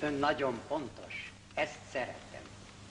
Ön nagyon pontos. Ezt szeretem.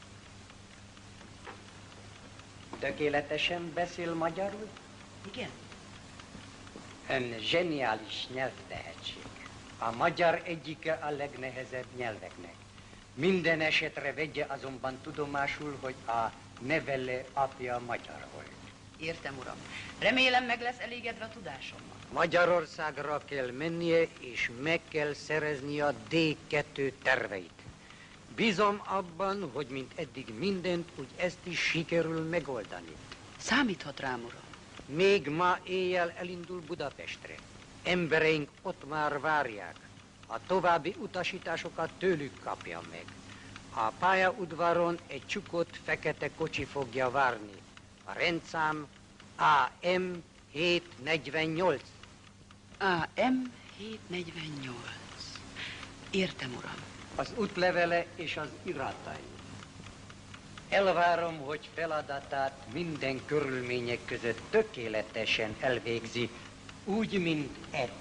Tökéletesen beszél magyarul? Igen. Ön zseniális nyelvtehetség. A magyar egyike a legnehezebb nyelveknek. Minden esetre vegye azonban tudomásul, hogy a nevelő apja magyar volt. Értem, uram. Remélem meg lesz elégedve a tudásommal. Magyarországra kell mennie, és meg kell szereznie a D2 terveit. Bízom abban, hogy mint eddig mindent, úgy ezt is sikerül megoldani. Számíthat rám, uram. Még ma éjjel elindul Budapestre. Embereink ott már várják. A további utasításokat tőlük kapja meg. A pályaudvaron egy csukott fekete kocsi fogja várni. A rendszám AM 748. AM 748. Értem, uram. Az útlevele és az iratai. Elvárom, hogy feladatát minden körülmények között tökéletesen elvégzi, úgy, mint eddig.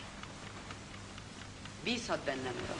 Bízhat bennem, uram.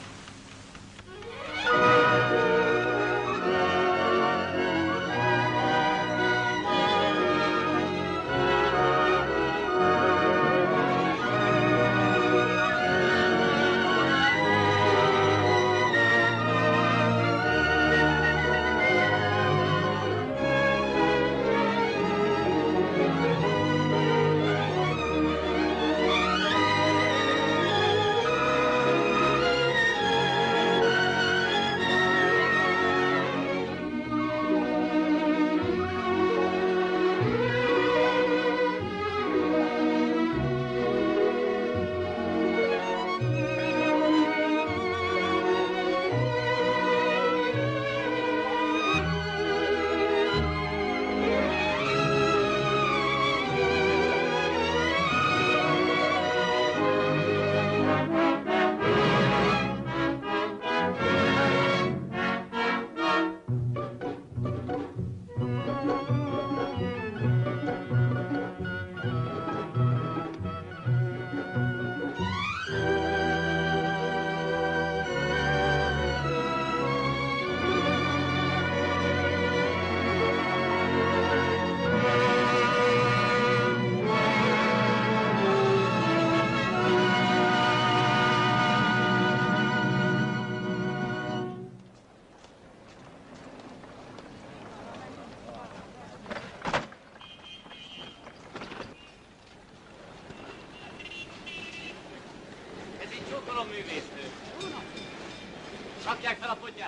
Rakják fel a podgyát!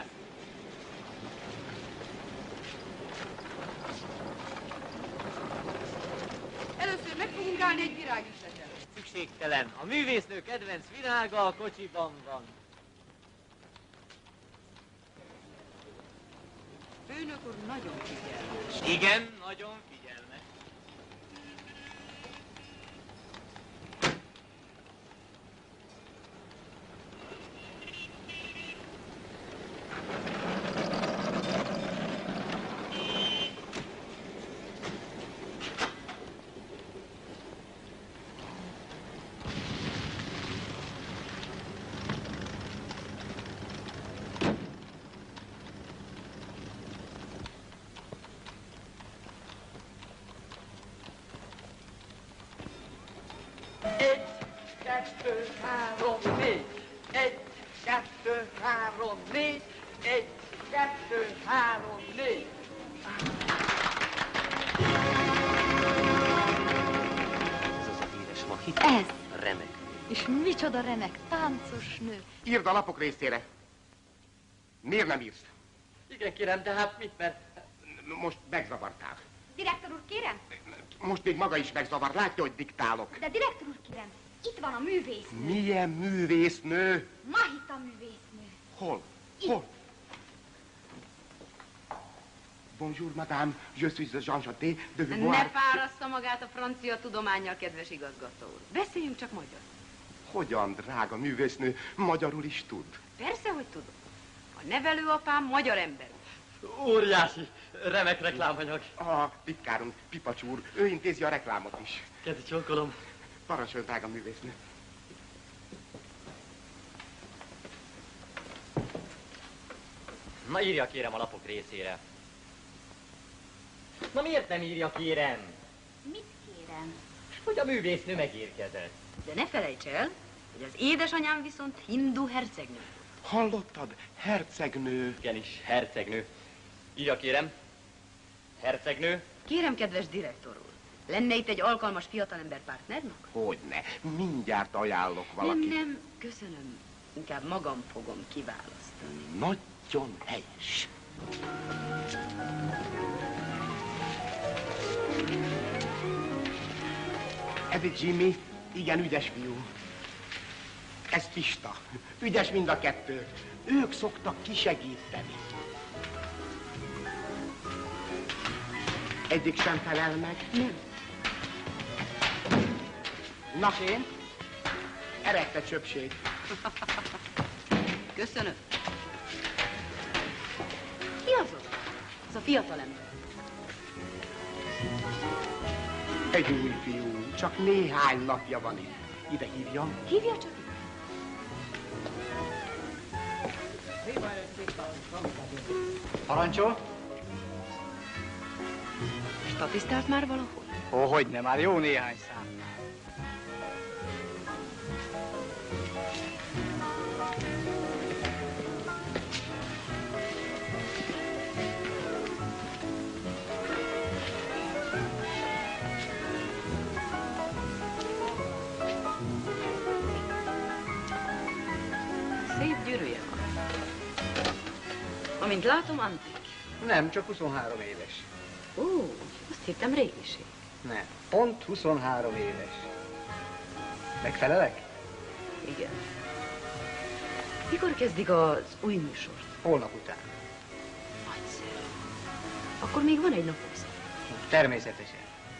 Először meg fogunk állni egy virágüzletet. Szükségtelen. A művésznő kedvenc virága a kocsiban van. Főnök úr nagyon figyelmes. Igen, nagyon figyelmes. Ez. Remek. És micsoda remek, táncos nő. Írd a lapok részére. Miért nem írsz? Igen, kérem, de hát mit, mert... Most megzavartál. Direktor úr, kérem? Most még maga is megzavar. Látja, hogy diktálok. De direktor úr, kérem, itt van a művésznő. Milyen művésznő? Mahita művésznő. Hol? Hol? Bonjour, madame. Je suis Jean Jaté de Vivoire. Ne fárassza magát a francia tudománnyal, kedves igazgató úr. Beszéljünk csak magyar. Hogyan, drága művésznő, magyarul is tud? Persze, hogy tudom. A nevelőapám magyar ember. Óriási, remek reklámanyag. A titkárunk, Pipacs úr, ő intézi a reklámot is. Kezi csókolom. Parancsolj, drága művésznő. Na írja kérem a lapok részére. Na miért nem írja kérem? Mit kérem? Hogy a művésznő megérkezett. De ne felejts el, hogy az édesanyám viszont hindu hercegnő. Hallottad? Hercegnő. Igenis, hercegnő. Írja kérem. Hercegnő. Kérem, kedves direktor úr, lenne itt egy alkalmas fiatalember pártnernak? Hogyne, mindjárt ajánlok valakit. Nem, köszönöm. Inkább magam fogom kiválasztani. Nagyon helyes. Ez egy Jimmy, igen ügyes fiú. Ez Pista, ügyes mind a kettő. Ők szoktak kisegíteni. Egyik sem felel meg. Nem. Na én? Erekte csöpség. Köszönöm. Ki az ott? Az a fiatalember. Egy új fiú, csak néhány napja van itt. Ide hívjam. Hívja csak itt. Parancsol? Statisztált már valahol? Ó, hogyne, már jó néhány szám. Szép gyűrűje van. Amint látom, antik. Nem, csak 23 éves. Ó, azt hittem régiség. Nem, pont 23 éves. Megfelelek? Igen. Mikor kezdik az új műsort? Holnap után. Nagyszerű. Akkor még van egy napom. Természetesen.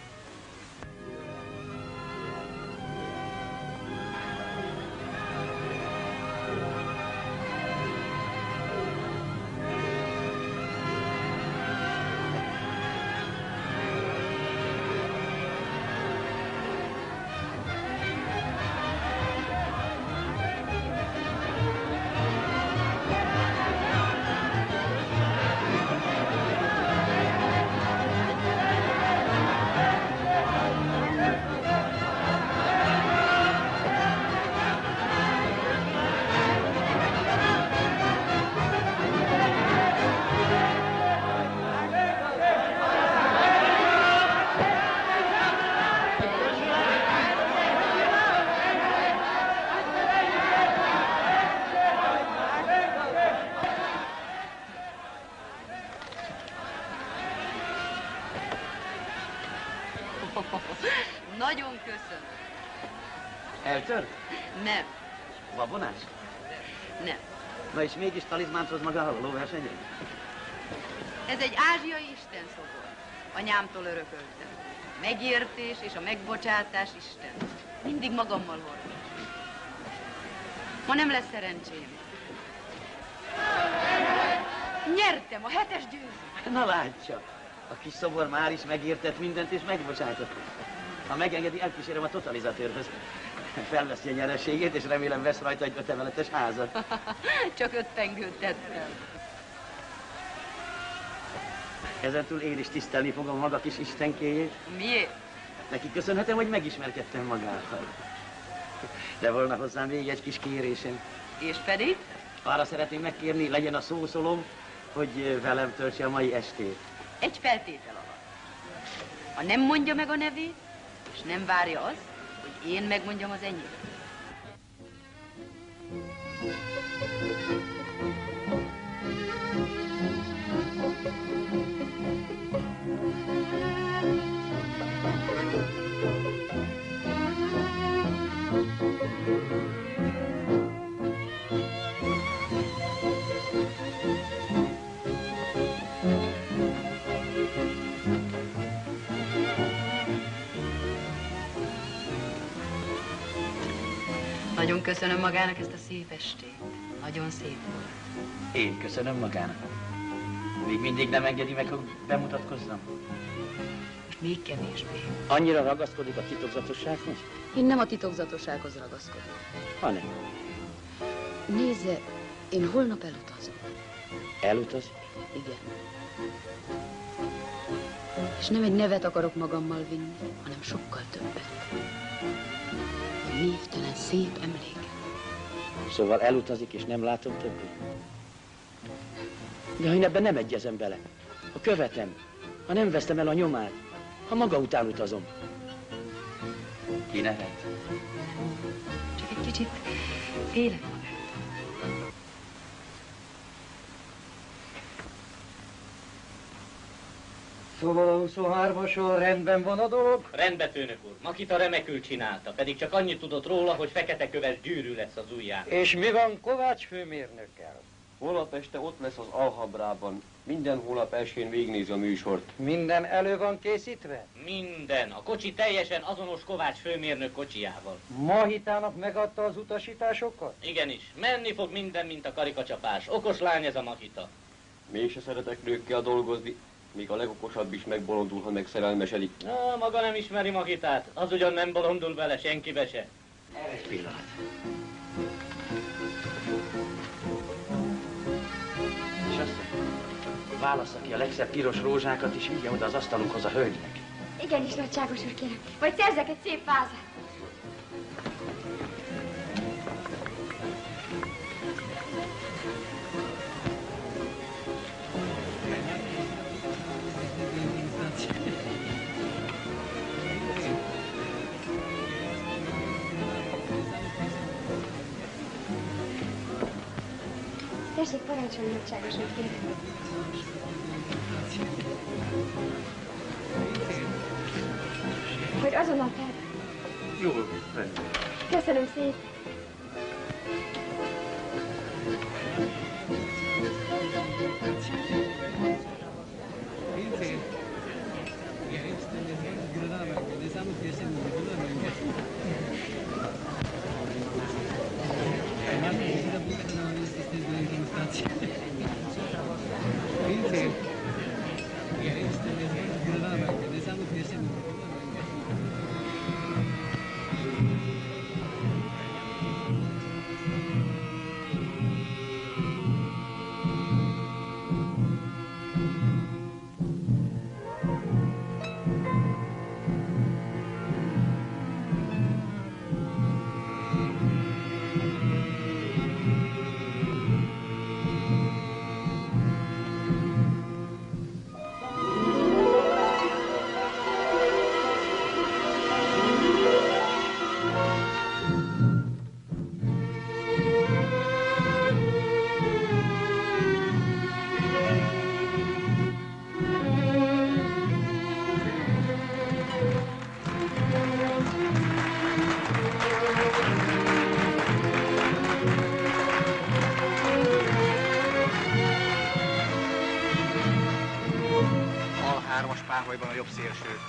Nagyon köszönöm. Eltört? Nem, Babonás? nem. Na és mégis talizmánt hoz magával a lóversenyen? Ez egy ázsiai istenszobor. Anyámtól örököltem. Megértés és a megbocsátás Isten. Mindig magammal hordom. Ma nem lesz szerencsém. Nyertem a 7-es győzőt. Na látja, a kis szobor már is megértett mindent és megbocsátott. Ha megengedi, elkísérem a totalizatőrhöz. Felveszi a nyereségét, és remélem vesz rajta egy 5 emeletes házat. Csak 5 pengőt tettem. Ezentúl én is tisztelni fogom maga kis istenkéjét. Miért? Neki köszönhetem, hogy megismerkedtem magával. De volna hozzám még egy kis kérésem. És pedig? Arra szeretném megkérni, legyen a szószólom, hogy velem töltse a mai estét. Egy feltétel alatt. Ha nem mondja meg a nevét, és nem várja azt, hogy én megmondjam az enyém. Nagyon köszönöm magának ezt a szép estét. Nagyon szép volt. Én köszönöm magának. Még mindig nem engedi meg, hogy bemutatkozzam? Most még kevésbé. Annyira ragaszkodik a titokzatossághoz? Én nem a titokzatossághoz ragaszkodom. Hanem. Nézze, én holnap elutazom. Elutazik? Igen. És nem egy nevet akarok magammal vinni, hanem sokkal többet. Egy névtelen, szép emléket. Szóval elutazik, és nem látom többé? De ha én ebben nem egyezem bele, ha követem, ha nem vesztem el a nyomát, ha maga után utazom, ki nehet? Csak egy kicsit félek magát. Szóval a 23-ason rendben van a dolog? Rendben, főnök úr. Makita remekül csinálta, pedig csak annyit tudott róla, hogy fekete köves gyűrű lesz az ujján. És mi van Kovács főmérnökkel? Holnap este ott lesz az Alhabrában. Minden hónap elsőn végignézi a műsort. Minden elő van készítve? Minden. A kocsi teljesen azonos Kovács főmérnök kocsijával. Mahitának megadta az utasításokat? Igenis. Menni fog minden, mint a karikacsapás. Okos lány ez a Makita. Mégse szeretek nőkkel dolgozni. Még a legokosabb is megbolondul, ha megszerelmesedik. Na, maga nem ismeri Makitát. Az ugyan nem bolondul bele, senkibe se. Egy pillanat. És azt válassza ki a legszebb piros rózsákat, és vigye oda az asztalunkhoz a hölgynek. Igenis, nagyságos úr, kérem. Vagy szerzek egy szép vázat. Tessék, parancsolni, nagyságos úr, kérem. Hogy azonnal fel. Jó, rendben. Köszönöm szépen. Páholyban a jobb szélső.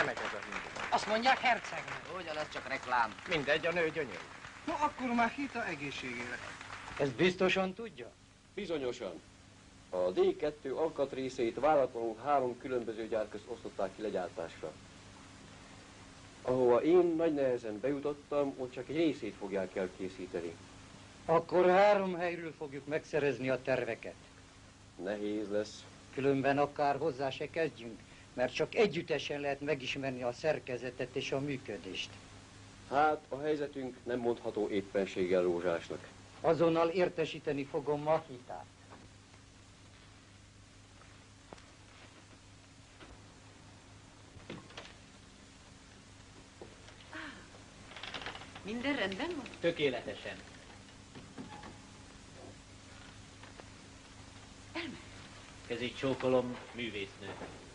remek ez a hindu. Azt mondják hercegnő. Ugyanaz csak reklám. Mindegy, a nő gyönyörű. No, akkor már hit a egészségére. Ezt biztosan tudja? Bizonyosan. A D2 alkatrészeit váratlanul 3 különböző gyár közt osztották ki legyártásra. Ahova én nagy nehezen bejutottam, ott csak egy részét fogják elkészíteni. Akkor 3 helyről fogjuk megszerezni a terveket. Nehéz lesz. Különben akár hozzá se kezdjünk, mert csak együttesen lehet megismerni a szerkezetet és a működést. Hát, a helyzetünk nem mondható éppenséggel rózsásnak. Azonnal értesíteni fogom Makitát. Minden rendben van? Tökéletesen. Elmegy. Kezét csókolom, művésznő.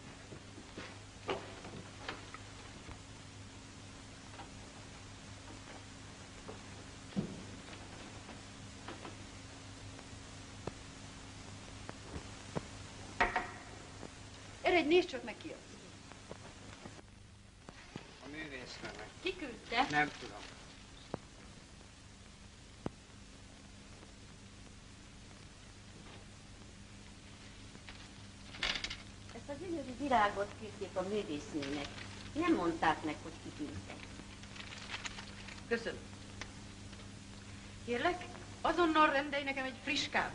Eredj, nézd csak meg ki az. A művésznőnek. Ki küldte? Nem tudom. Ezt a gyönyörű virágot kérték a művésznőnek. Nem mondták meg, hogy ki küldte. Köszönöm. Kérlek, azonnal rendelj nekem egy friss kávét.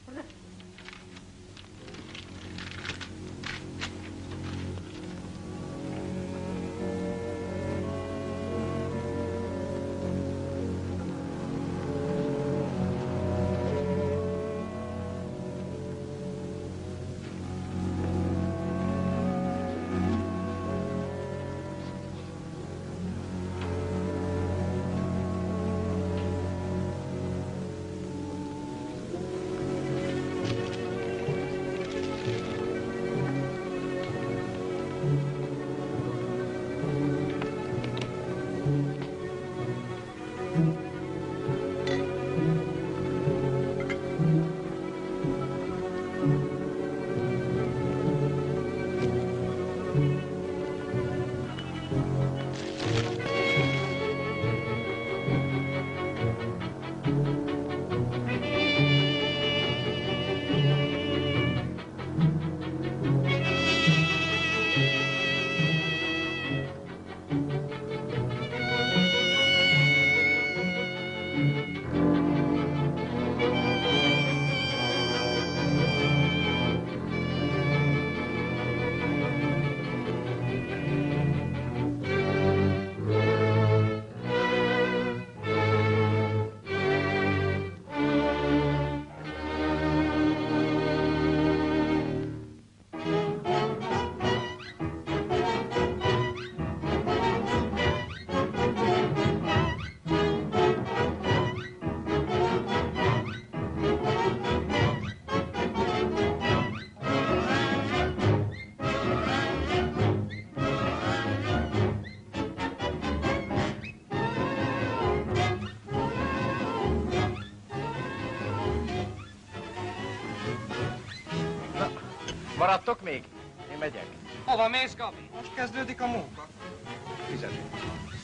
Maradtok még? Én megyek. Hova mész, Gabi? Most kezdődik a munka. Fizetünk.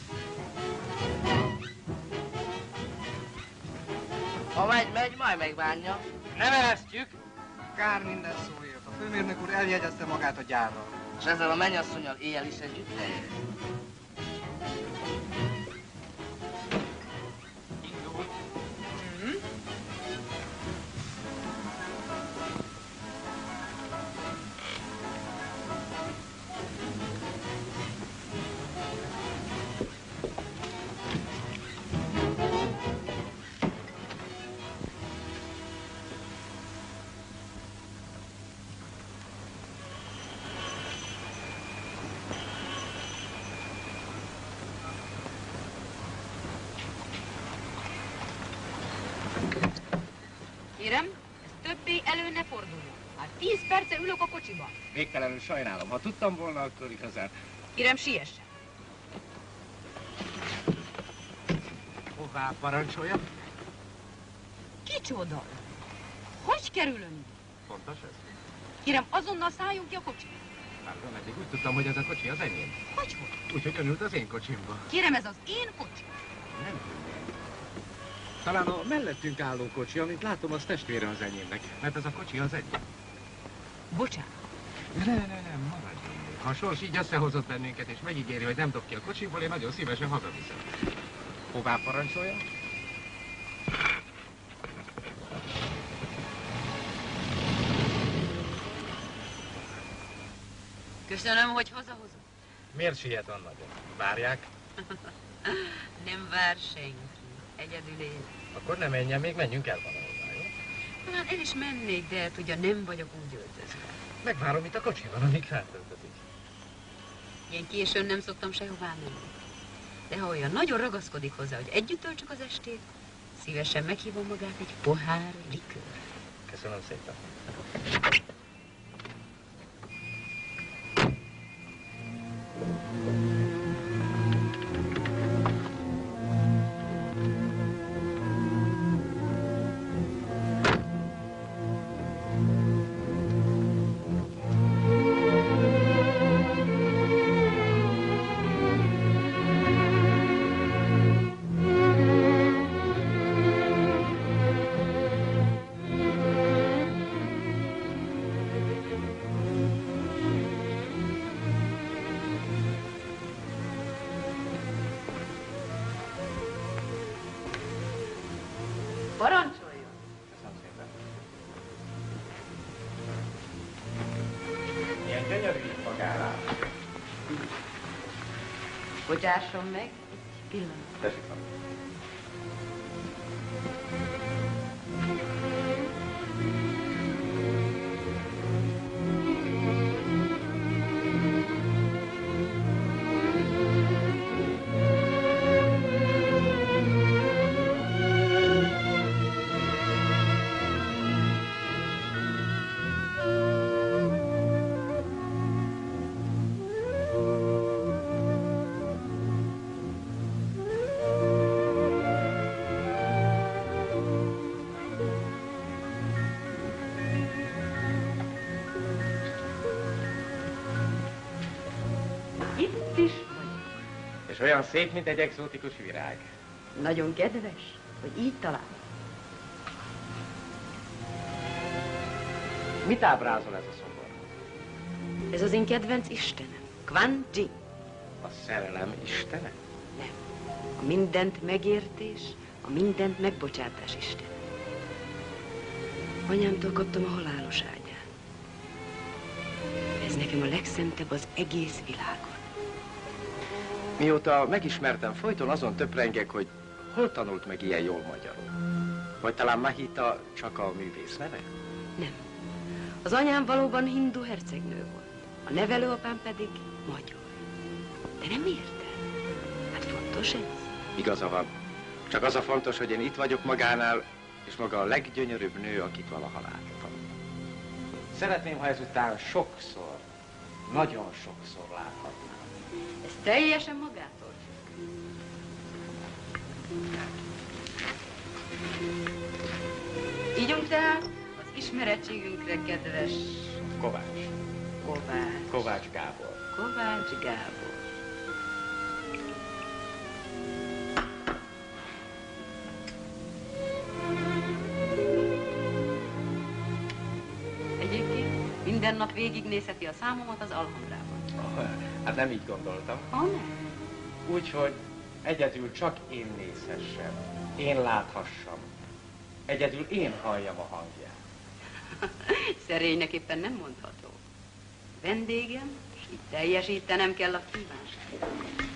Ha megy, majd megbánja. Nem eresztjük. Kár minden szóért. A főmérnök úr eljegyezte magát a gyárral. És ezzel a mennyasszonnyal éjjel is együtt eljön. Kérem, ez többé elő ne forduljon. Hát 10 perce ülök a kocsiban. Végtelenül sajnálom. Ha tudtam volna, akkor igazán... Kérem, siessen. Hová parancsolja? Kicsoda? Hogy kerülön? Fontos ez? Kérem, azonnal szálljunk ki a kocsiba. Pardon, eddig úgy tudtam, hogy ez a kocsi az enyém. Hogy? Úgyhogy ön ült az én kocsimba. Kérem, ez az én kocsi? Nem tudném. Talán a mellettünk álló kocsi, amit látom, az testvére az enyémnek, mert ez a kocsi az enyém. Bocsánat. Nem, maradjunk. Ha a sors így összehozott bennünket, és megígéri, hogy nem dob ki a kocsiból, én nagyon szívesen hazaviszem. Hová parancsolja? Köszönöm, hogy hazahozott. Miért siet olyan nagyon? Várják? Nem vár senki. Egyedül él. Akkor ne menjen, még menjünk el valahová, jó? Talán el is mennék, de tudja, nem vagyok úgy öltözve. Megvárom itt a kocsiban, amíg feltöltödik. Ilyen későn nem szoktam sehová menni. De ha olyan nagyon ragaszkodik hozzá, hogy együtt töltsük az estét, szívesen meghívom magát egy pohár likőr. Köszönöm szépen. Parancsoljon! Köszönöm szépen. Milyen gyönyörű itt magára. Bocsásson meg egy pillanat. Tessék, van. Itt is vagy. És olyan szép, mint egy egzotikus virág. Nagyon kedves, hogy így talál. Mit ábrázol ez a szobor? Ez az én kedvenc istenem, Quan Yin. A szerelem istene? Nem. A mindent megértés, a mindent megbocsátás istene. Anyámtól kaptam a halálos ágyát. Ez nekem a legszentebb az egész világon. Mióta megismertem, folyton azon töprengek, hogy hol tanult meg ilyen jól magyarul. Vagy talán Mahita csak a művész neve? Nem. Az anyám valóban hindu hercegnő volt, a nevelőapám pedig magyar. De nem érted? Hát fontos ez? Igaza van. Csak az a fontos, hogy én itt vagyok magánál, és maga a leggyönyörűbb nő, akit valaha láttam. Szeretném, ha ezután sokszor, nagyon sokszor láthatnám. Ez teljesen magától függ. Ígyunk tehát az ismerettségünkre, kedves Kovács. Kovács. Kovács Gábor. Kovács Gábor. Egyébként minden nap végignézheti a számomat az Alhambrában. Hát nem így gondoltam. Nem? Úgyhogy egyedül csak én nézhessem, én láthassam. Egyedül én halljam a hangját. Szerénynek éppen nem mondható. Vendégem, és itt teljesítenem kell a kívánságot.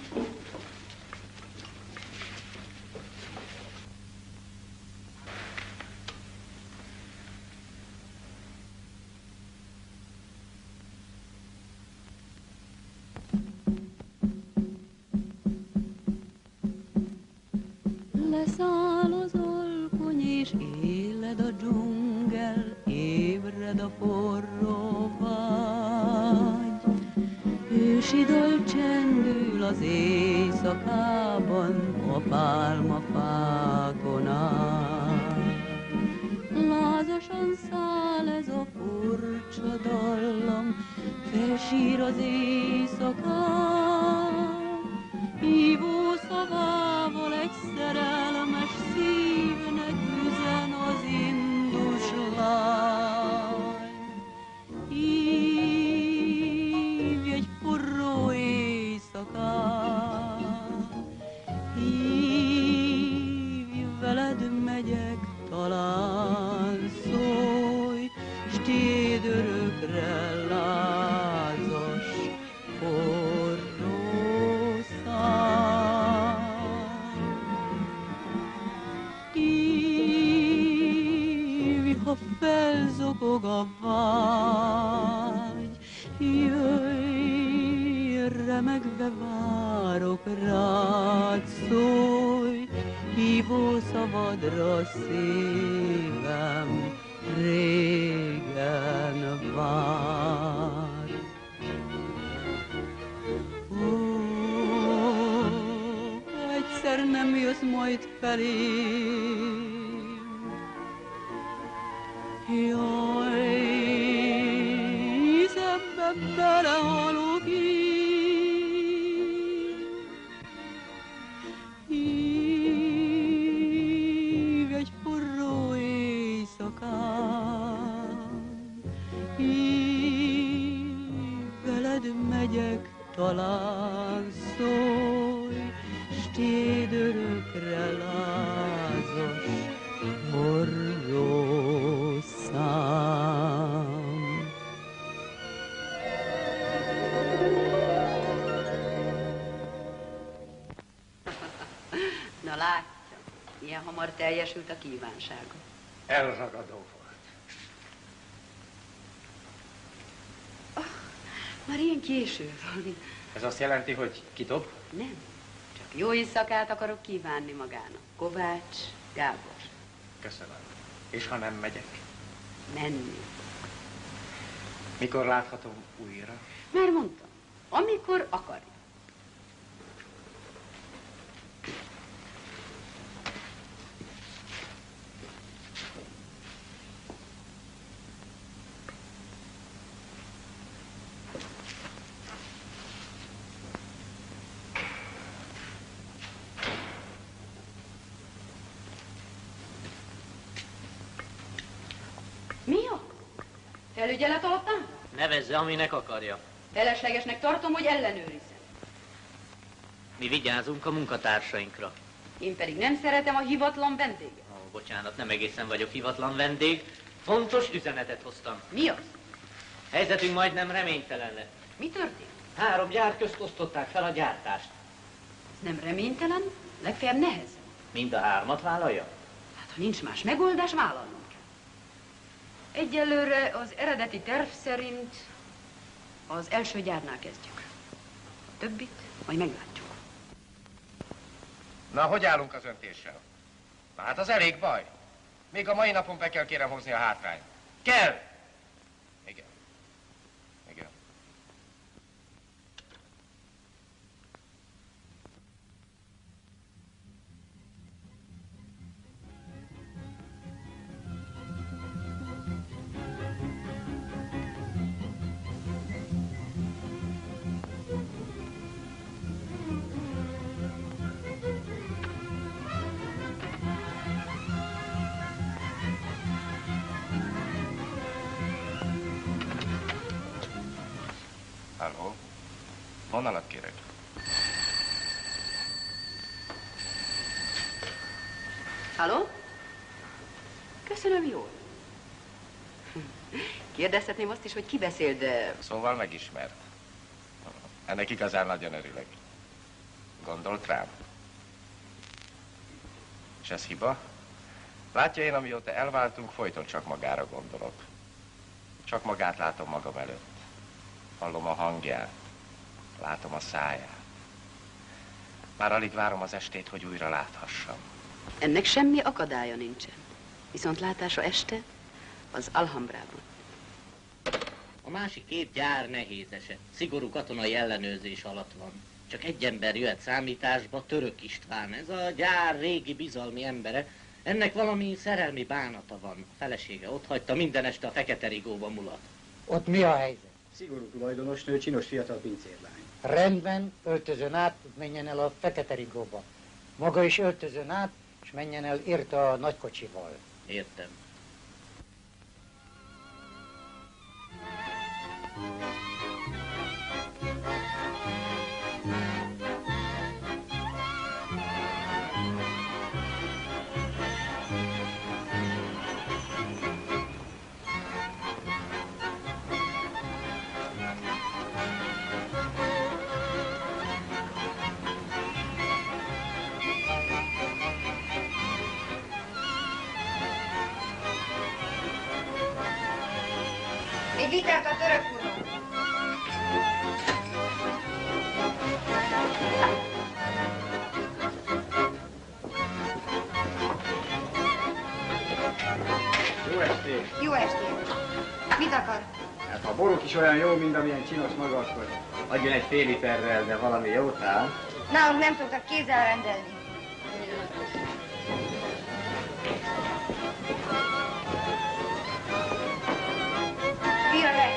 Leszáll az alkony és éled a dzsungel, ébred a forró vágy. Ősi dal csendül az éjszakában, a pálmafákon át. Lázasan száll ez a furcsa dallam, Felsír az éjszakán, hívó szavával egy szerelmes szívnek üzen az indus lány. Hívj egy forró éjszakán, hívj, veled megyek, talán szólj, s tiéd örökre lázas, forró szám. Hívj, ha felzokog a vágy, jöjj, remegve várok rád, szólj, hívó szavadra szívem régen vár. Ó, egyszer nem jössz majd felém, jaj, hisz ebbe belehalok én. Hívj egy forró éjszakán, hívj, veled megyek, talán szólj, s tiéd örökre lázas, forró szám. Na látja, ilyen hamar teljesült a kívánsága. Elragadó volt. Már ilyen késő van. Ez azt jelenti, hogy kidob? Nem, csak jó éjszakát akarok kívánni magának. Kovács Gábor. Köszönöm. És ha nem megyek? Menni. Mikor láthatom újra? Már mondtam, amikor akarja. Mi az? Felügyelet alatt áll? Nevezze, aminek akarja. Feleslegesnek tartom, hogy ellenőrizzem. Mi vigyázunk a munkatársainkra. Én pedig nem szeretem a hivatlan vendéget. Ó, bocsánat, nem egészen vagyok hivatlan vendég. Fontos üzenetet hoztam. Mi az? Helyzetünk majdnem reménytelen lett. Mi történt? 3 gyár közt osztották fel a gyártást. Ez nem reménytelen, legfeljebb nehezebb. Mind a 3-at vállalja? Hát, ha nincs más megoldás, vállalnunk kell. Egyelőre az eredeti terv szerint az első gyárnál kezdjük. A többit majd meglátjuk. Na, hogy állunk az öntéssel? Na hát az elég baj. Még a mai napon be kell kérem hozni a hátrányt. Kell! Igen. Igen. Halló? Vonalat kérek. Halló? Köszönöm jól. Kérdezhetném azt is, hogy ki beszél, de... Szóval megismert. Ennek igazán nagyon örülök. Gondolt rám? És ez hiba? Látja, én amióta elváltunk, folyton csak magára gondolok. Csak magát látom magam előtt. Hallom a hangját, látom a száját. Már alig várom az estét, hogy újra láthassam. Ennek semmi akadálya nincsen. Viszont látása este az Alhambrában. A másik 2 gyár nehéz eset. Szigorú katonai ellenőrzés alatt van. Csak egy ember jöhet számításba, Török István. Ez a gyár régi bizalmi embere. Ennek valami szerelmi bánata van. A felesége otthagyta, minden este a Fekete Rigóba mulat. Ott mi a helyzet? Szigorú tulajdonosnő, csinos fiatal pincérlány. Rendben, öltözön át, menjen el a fekete rigóba. Maga is öltözön át, és menjen el érte a nagykocsival. Értem. Egy litert a török úrnak. Jó estét! Jó estét! Mit akar? Hát, ha a borok is olyan jó, mint amilyen csinos maga, akkor adjon egy fél literrel, de valami jót áll. Nálunk nem szoktak kézzel rendelni. Írja le!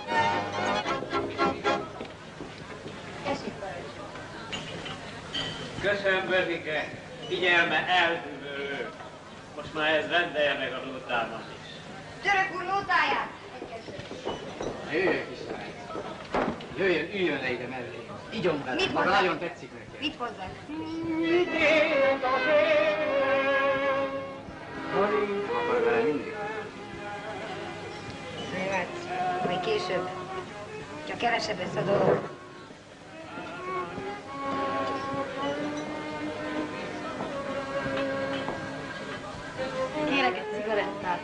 Tessék, parancsol. Köszönöm, Bözike. Figyelme elbűvölő. Most már ez rendelje meg a nótámat is. Török úr nótáját! Na, jöjjön, kislány. Jöjjön, üljön le ide mellé. Igyon vele, Mit maga hozzák? nagyon tetszik neki. Mit hozzák? Akar vele mindig? Jó, hát, majd később. Csak kevesebb lesz a dolog. Kérek egy cigarettát.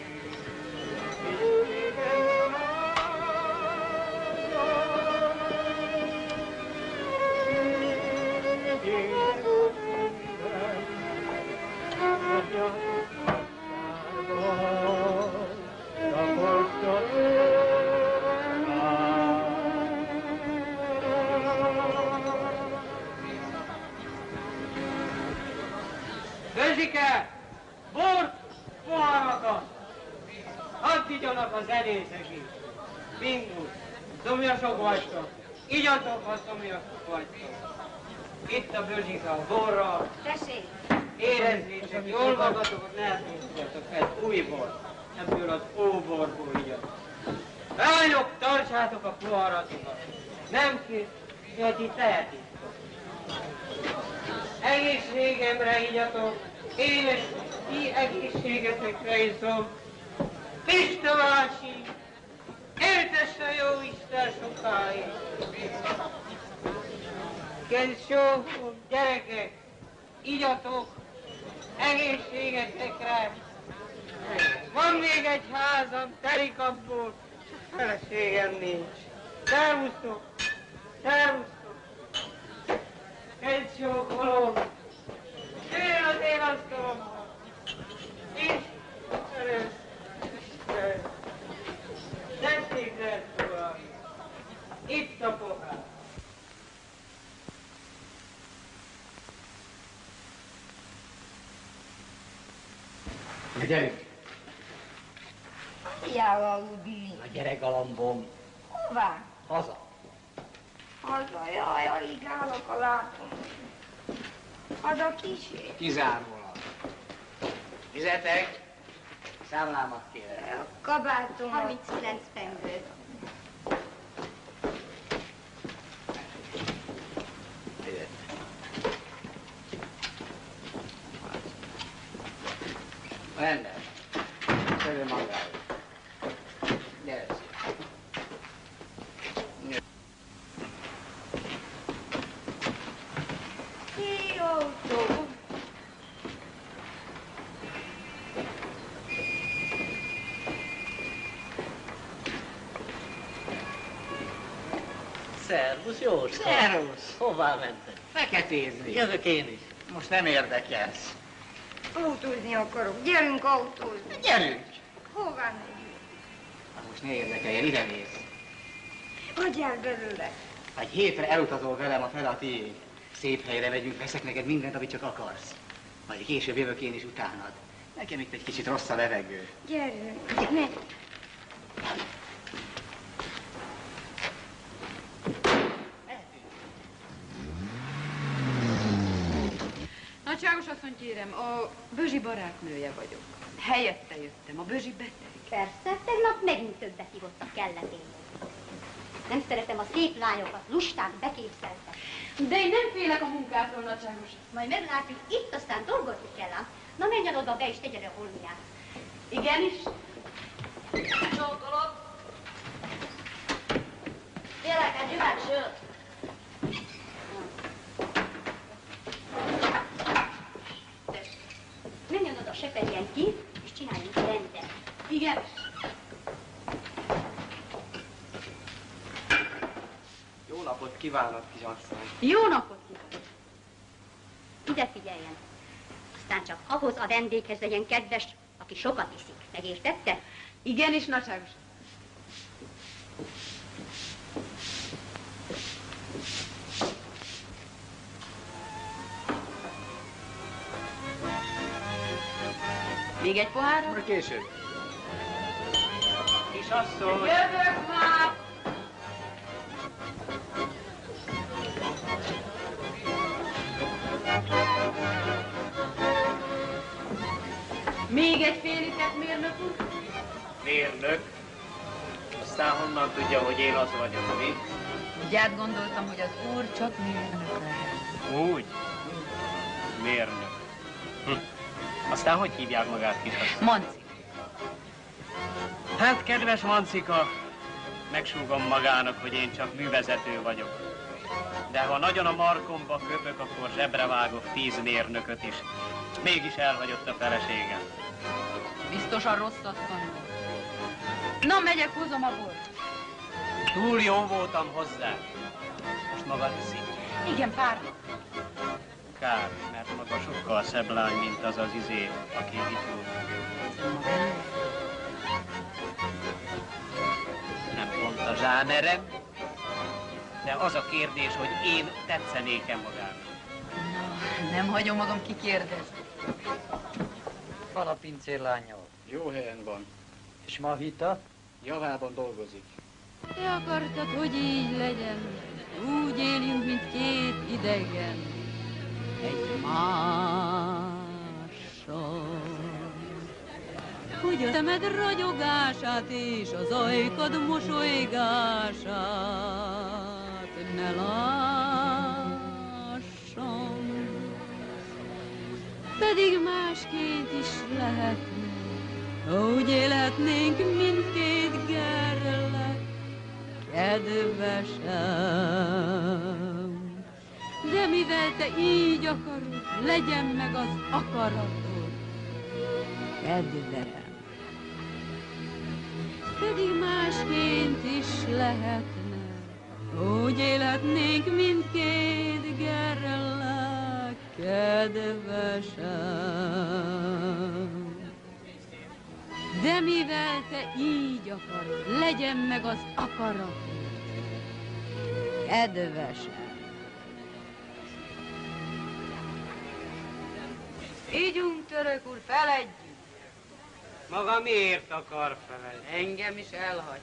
Bözike! Bort! Poharakat! Hadd igyanak az elészek is! Bingus! Szomjasok vagytok! Igyatok, ha szomjasok vagytok! Itt a Bözike a borral! Tessék! Érezzétek jól magatokat, ne elkészítetek fel új bort! Ebből az óborból igyatok! Lányok, tartsátok a poharatokat! Nem készíti, tehetitek! Egészségemre igyatok! Én és ti egészségetekre iszom! Pista bácsi! Éltesse jó Isten sokáig! Kedves jó gyerekek! Igyatok! Egészségetekre! Van még egy házam, telik abból, csak feleségem nincs. Szervusztok! Szervusztok! Kedves jó kolom! Jöjjön az én asztalommal! Istenem! Istenem! Tessék szerszólalni! Itt a pohár! Na, gyerünk! Hiába aludni. Na, gyere, galambom! Hová? Haza! Haza, jaj, alig állok a látom. Haza kísér. Kizárólag. Fizetek? Számlámat kérek. A kabátom 39 pengő. Ide. Rendben. Szedő magára. Gyere szépen. Kiautó. Szervusz, Jóska! Szervusz! Hová mentek? Feketézni. Jövök én is. Most nem érdekelsz. Autózni akarok. Gyerünk autózni. Gyerünk! Hová megyünk? Na, most ne érdekeljen, ide mész. Hagyjál belőle. Egy hétre elutazol velem, a fel a tiéd. Szép helyre megyünk, veszek neked mindent, amit csak akarsz. Majd később jövök én is utánad. Nekem itt egy kicsit rossz a levegő. Gyerünk. Ne. Nagyságos asszony, kérem, a Bözsi barátnője vagyok. Helyette jöttem, a Bözsi beteg. Persze, tegnap megint többet ivott a kelleténél. Nem szeretem a szép lányokat, lusták, beképzeltek. De én nem félek a munkától, nagyságos. Majd meglátjuk, itt aztán dolgozni kell ám. Na menjen oda be és tegye le a holmiát. Igenis. Csókolok. Kérlek, egy üveg sört. Menjen oda, seperjen ki, és csináljunk rendet. Igen. Jó napot kívánok, kisasszony. Jó napot kívánok. Ide figyeljen. Aztán csak ahhoz a vendéghez legyen kedves, aki sokat iszik. Megértette? Igenis, nagyságos. Még egy pohárra? Majd később. Kisasszony! Jövök már! Még egy féliket, mérnök úr? Mérnök? Aztán honnan tudja, hogy én az vagyok, mi? Úgy átgondoltam, hogy az úr csak mérnök lehet. Úgy? Mérnök. Aztán hogy hívják magát, kisasszony? Manci. Hát, kedves Mancika, megsúgom magának, hogy én csak művezető vagyok. De ha nagyon a markomba köpök, akkor zsebre vágok 10 mérnököt is. Mégis elhagyott a feleségem. Biztosan rossz asszony. Na, megyek, hozom a bort. Túl jó voltam hozzá. Most maga iszik. Igen, párnak. Kár, mert maga sokkal szebb lány, mint az az izé, aki itt volt. Nem pont a zsánerem, de az a kérdés, hogy én tetszenék-e magának. Nem hagyom magam kikérdezni. Van a pincérlánya. Jó helyen van. És Mahita? Javában dolgozik. Te akartad, hogy így legyen, úgy éljünk, mint két idegen, egymással. Hogy a szemed ragyogását és az ajkad mosolygását ne lássam, pedig másként is lehetne, úgy élhetnénk mindkét gerle, kedvesem. De mivel te így akarod, legyen meg az akaratod, kedvem. Pedig másként is lehetne, úgy élhetnénk mindkét gerle, kedvesem. De mivel te így akarod, legyen meg az akaratod, kedvesem. Ígyunk, török úr, feledjünk. Maga miért akar feledni? Engem is elhagy.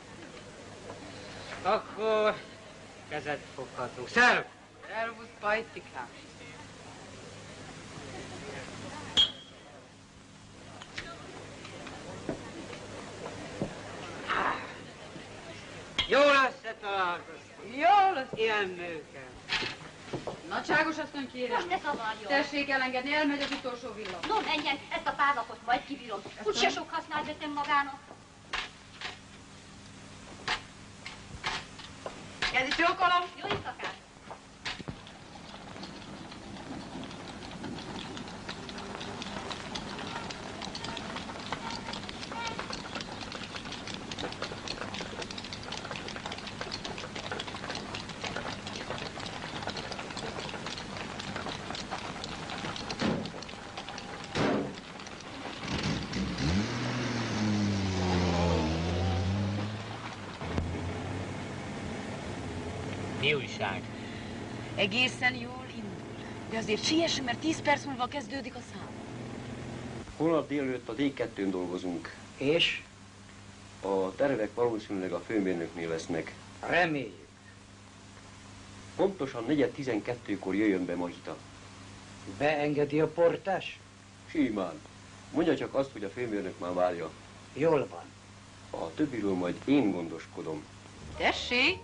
Akkor kezet foghatunk. Szerv! Szervusz, pajtikám. Jól összetalálkoztunk. Jól lesz. Ilyen nőkkel. Nagyságos asszony, kérem. Most ne zavarjon. Tessék elengedni, elmegy az utolsó villam. No, menjen, ezt a pár napot majd kibírom. Úgyse sok használ vetem magának. Kezi csókolom. Jó éjszakát. Mi újság? Egészen jól indul. De azért siessünk, mert 10 perc múlva kezdődik a szám. Holnap délelőtt a D2-n dolgozunk. És? A tervek valószínűleg a főmérnöknél lesznek. Reméljük. Pontosan 4:12-kor jöjjön be Mahita. Beengedi a portás? Simán. Mondja csak azt, hogy a főmérnök már várja. Jól van. A többiről majd én gondoskodom. Tessék!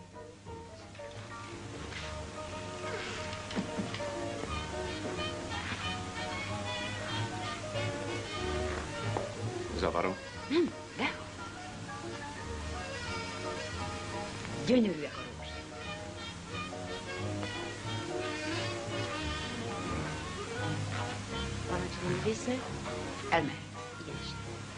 Zavarom. Nem, dehogy. Gyönyörűek a rózsák. Parancsolom vissza. Elmehet. Igen, is.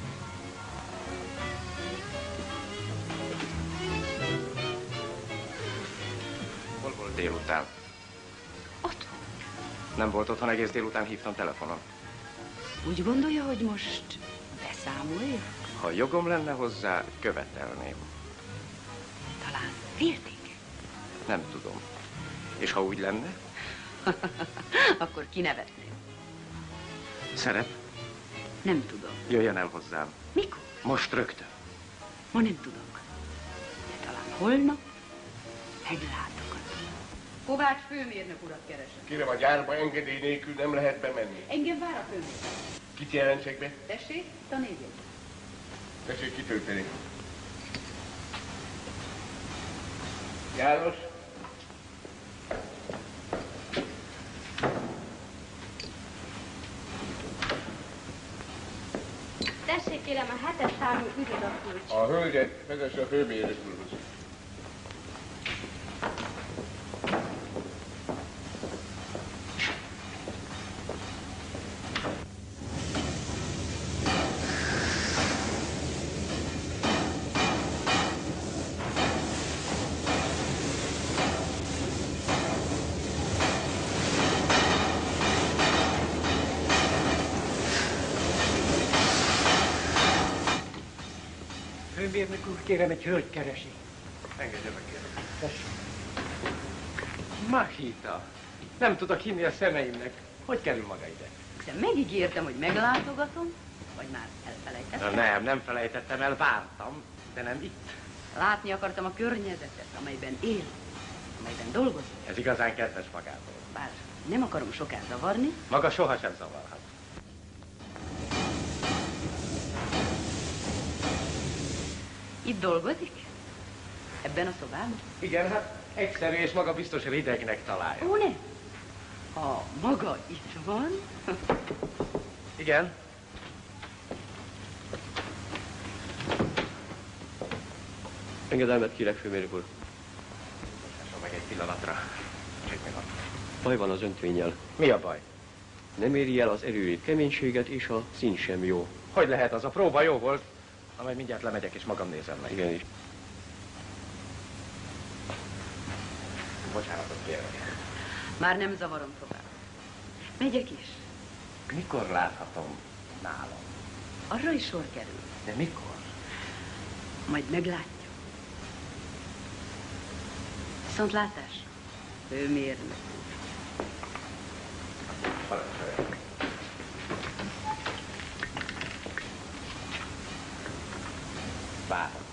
Hol volt délután? Otthon. Nem volt otthon egész délután, hívtam telefonon. Úgy gondolja, hogy most beszámolja? Ha jogom lenne hozzá, követelném. Talán féltéke? Nem tudom. És ha úgy lenne? Akkor kinevetném. Szeret? Nem tudom. Jöjjön el hozzám. Mikor? Most rögtön. Ma nem tudok. De talán holnap meglátogatom. Kovács főmérnök urat keresem. Kérem, a gyárba engedély nélkül nem lehet bemenni. Engem vár a főmérnök. Kit jelentsek be? Tessék, tanévjegyet. Tessék kitölteni. János? Tessék kérem, a 7-es számú ügyadakulcs. A hölgyet vezesse a főmérnök úrhoz. Főmérnök úr, kérem, egy hölgy keresi. Engedje meg, kérem. Tessék. Mahita. Nem tudok hinni a szemeimnek. Hogy kerül maga ide? Hiszen megígértem, hogy meglátogatom, vagy már elfelejtettem. Nem felejtettem el, vártam, de nem itt. Látni akartam a környezetet, amelyben él, amelyben dolgozom. Ez igazán kedves magától. Bár nem akarom soká zavarni. Maga sohasem zavarhat. Itt dolgozik? Ebben a szobában? Igen, hát egyszerű, és maga biztos ridegnek találja. Ó, nem. Ha maga itt van... Igen. Engedelmet kérek, főmérnök úr. Bocsásom meg egy pillanatra. Csak mi van? Baj van az öntvénnyel. Mi a baj? Nem éri el az erőét, keménységet, és a szín sem jó. Hogy lehet az? A próba jó volt, amely mindjárt lemegyek, és magam nézem meg. Igenis. Bocsánatot kérek. Már nem zavarom tovább. Megyek is. Mikor láthatom nálam? Arra is sor kerül. De mikor? Majd meglátja. Viszontlátás. Főmérnök. Parancsoljon. Várom.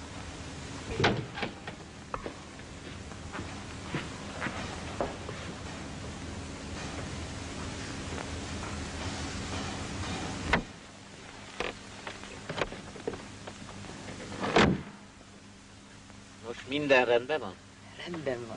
Most minden rendben van? Rendben van.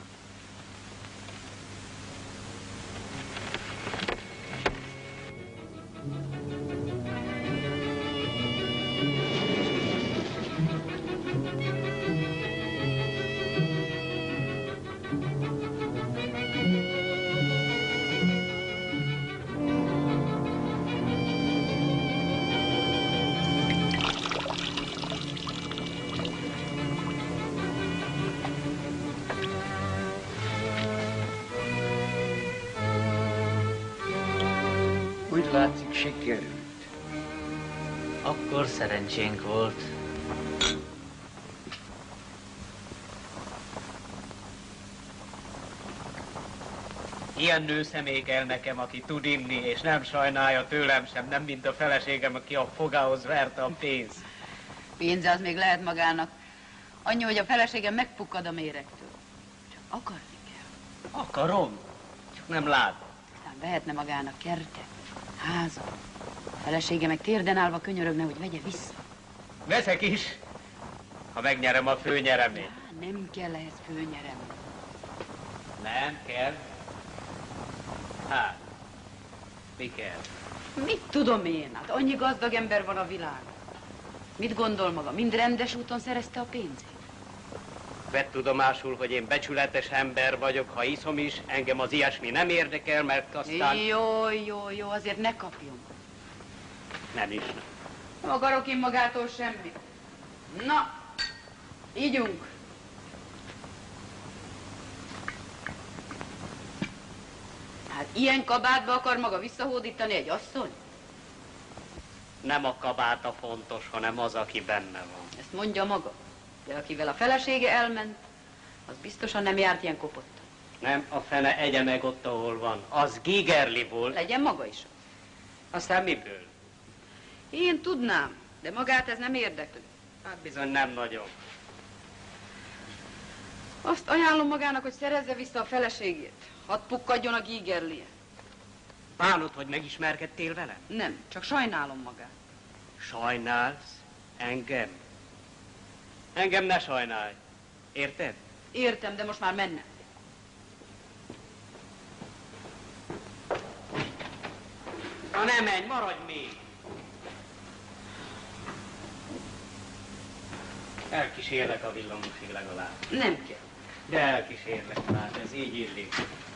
Úgy látszik, sikerült. Akkor szerencsénk volt. Ilyen nőszemély kell nekem, aki tud inni, és nem sajnálja tőlem sem, nem mint a feleségem, aki a fogához verte a pénzt. Pénze az még lehet magának. Annyi, hogy a feleségem megpukkad a méregtől. Csak akarni kell. Akarom, csak nem látom. Aztán vehetne magának kertet, házat. A felesége meg térden állva könyörögne, hogy vegye vissza. Veszek is, ha megnyerem a főnyereményt. Nem kell ehhez főnyeremény. Nem kell? Hát, mi kell? Mit tudom én? Hát annyi gazdag ember van a világon. Mit gondol maga? Mind rendes úton szerezte a pénzét? Vett tudomásul, hogy én becsületes ember vagyok, ha iszom is, engem az ilyesmi nem érdekel, mert aztán... Jó, azért ne kapjon. Nem is. Nem akarok én magától semmit. Na, ígyunk. Hát ilyen kabátba akar maga visszahódítani egy asszony? Nem a kabát a fontos, hanem az, aki benne van. Ezt mondja maga. De akivel a felesége elment, az biztosan nem járt ilyen kopottan. Nem, a fene egye meg ott, ahol van. Az Gigerli volt. Legyen maga is. Aztán miből? Én tudnám, de magát ez nem érdekli. Hát bizony nem nagyon. Azt ajánlom magának, hogy szerezze vissza a feleségét. Hadd pukkadjon a Gigerlie. Bánod, hogy megismerkedtél vele? Nem, csak sajnálom magát. Sajnálsz? Engem? Engem ne sajnálj. Érted? Értem, de most már mennem. Ha nem menj, maradj még. Elkísérlek a villamosig legalább. Nem kell. De elkísérlek már, ez így illik.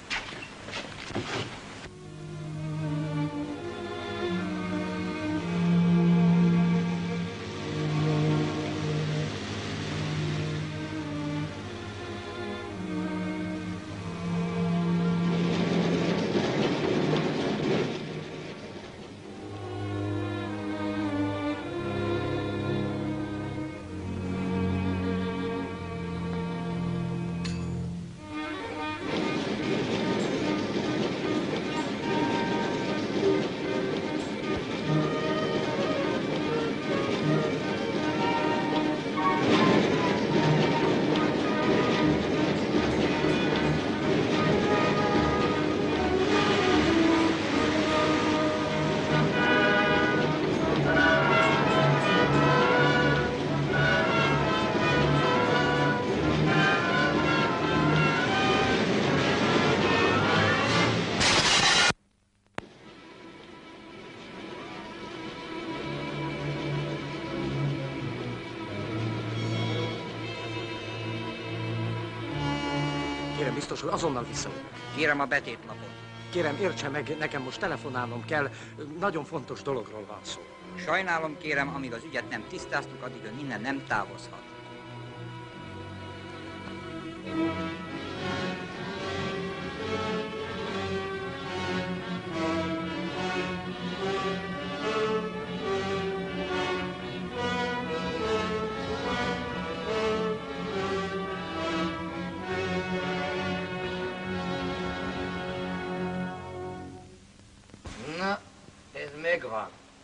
Kérem, biztos, hogy azonnal visszajön. Kérem a betétlapot. Kérem, értse meg, nekem most telefonálnom kell, nagyon fontos dologról van szó. Sajnálom, kérem, amíg az ügyet nem tisztáztuk, addig ön innen nem távozhat. Na, ez megvan.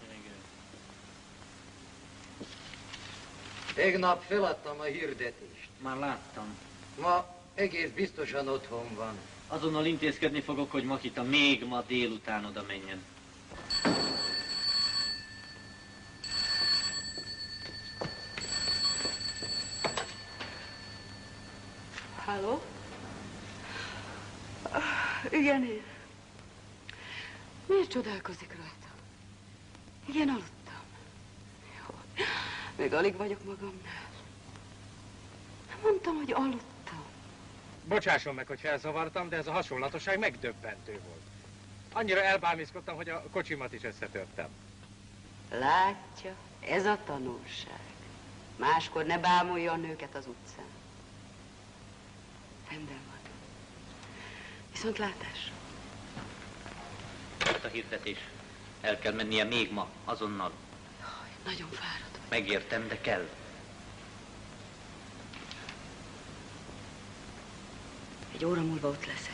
Tegnap feladtam a hirdetést. Már láttam. Ma egész biztosan otthon van. Azonnal intézkedni fogok, hogy Makita még ma délután oda menjen. Halló? Igen, én. Miért csodálkozik rajta? Igen, aludtam. Jó. Még alig vagyok magamnál. Mondtam, hogy aludtam. Bocsásson meg, hogy felzavartam, de ez a hasonlatosság megdöbbentő volt. Annyira elbámészkodtam, hogy a kocsimat is összetörtem. Látja, ez a tanulság. Máskor ne bámulja a nőket az utcán. Rendben van. Viszontlátásra. A hirdetés. El kell mennie még ma, azonnal. Jaj, nagyon fáradt. Megértem, de kell. Egy óra múlva ott leszek.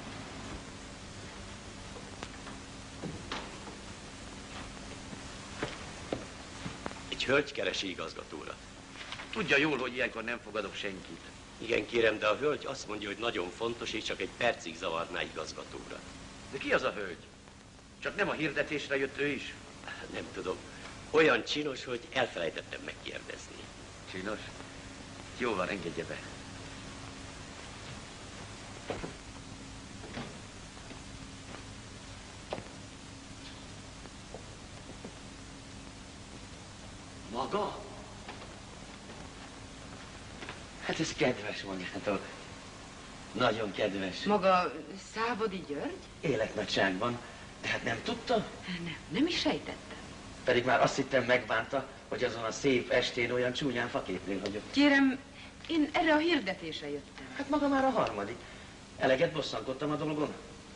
Egy hölgy keresi igazgató urat. Tudja jól, hogy ilyenkor nem fogadok senkit. Igen, kérem, de a hölgy azt mondja, hogy nagyon fontos, és csak egy percig zavarná igazgató urat. De ki az a hölgy? Csak nem a hirdetésre jött ő is? Nem tudom. Olyan csinos, hogy elfelejtettem megkérdezni. Csinos? Jó van, engedje be. Maga? Hát ez kedves magától. Nagyon kedves. Maga Szávodi György? Életnagyságban. De hát nem tudta? Nem is sejtettem. Pedig már azt hittem megbánta, hogy azon a szép estén olyan csúnyán faképnél hagyott. Kérem, én erre a hirdetésre jöttem. Hát maga már a harmadik. Eleget bosszankodtam a dolgon.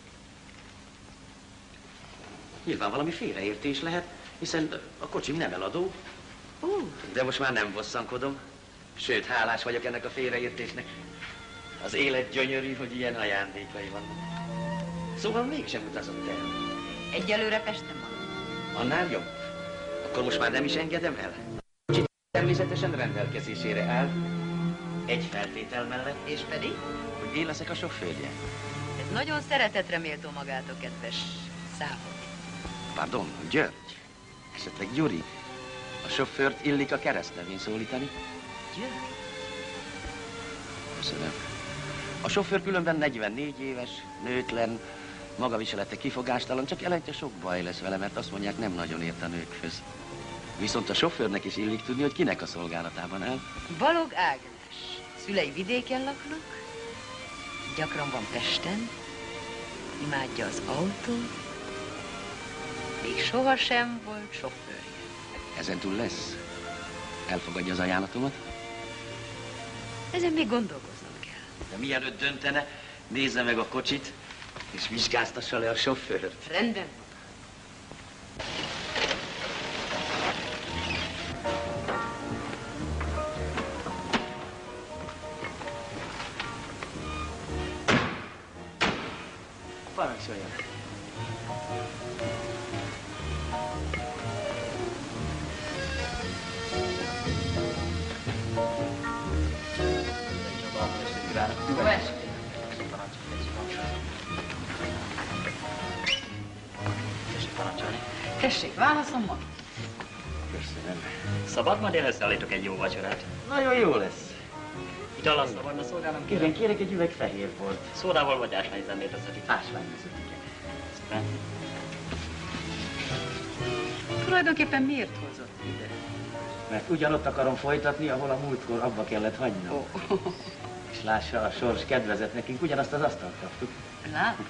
Nyilván valami félreértés lehet, hiszen a kocsim nem eladó. De most már nem bosszankodom. Sőt, hálás vagyok ennek a félreértésnek. Az élet gyönyörű, hogy ilyen ajándékai vannak. Szóval mégsem utazott el. Egyelőre Pesten van. Annál jobb. Akkor most már nem is engedem el. A kocsi természetesen rendelkezésére áll. Egy feltétel mellett. És pedig? Hogy én leszek a sofőrje. Ez nagyon szeretetre méltó magától, kedves Szávodi. Pardon, György. Esetleg Gyuri. A sofőrt illik a keresztnevén szólítani. György? Köszönöm. A sofőr különben 44 éves, nőtlen, magaviselete kifogástalan, csak elejtje sok baj lesz vele, mert azt mondják, nem nagyon ért a nőkhöz. Viszont a sofőrnek is illik tudni, hogy kinek a szolgálatában áll. Balog Ágnes. Szülei vidéken laknak, gyakran van Pesten, imádja az autót, még sohasem volt sofőrje. Ezentúl lesz? Elfogadja az ajánlatomat? Ezen még gondolkoznom kell. De mielőtt döntene, nézze meg a kocsit, és vizsgáztassa le a sofőrt. Rendben. Parancsoljon. Jó estét. Tessék, válaszom ma. Köszönöm. Szabad ma délre szállítok egy jó vacsorát. Nagyon jó lesz. Ital szabadna szolgálnom? Igen, kérek egy üveg fehér volt. Szódával vagy ásványzemlét összetik? Ásványzemlét, igen. Szépen. Tulajdonképpen miért hozott ide? Mert ugyanott akarom folytatni, ahol a múltkor abba kellett hagynom. És lássa, a sors kedvezett nekünk, ugyanazt az asztalt kaptuk. Látom.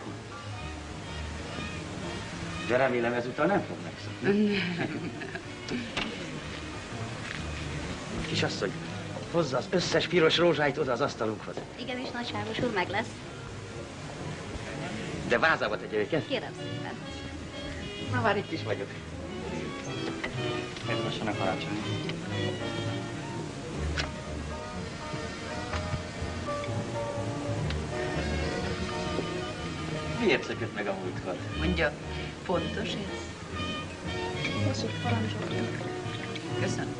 De remélem ezúttal nem fog megszokni. Kisasszony, hozza az összes piros rózsáit oda az asztalunkhoz. Igenis, nagyságos úr, meg lesz. De vázába tegye őket. Kérem szépen. Na, már itt is vagyok. Kedvesen a karácsony. Miért szökött meg a múltkor? Mondja, fontos ez? Hosszú parancsoltuk. Köszönöm.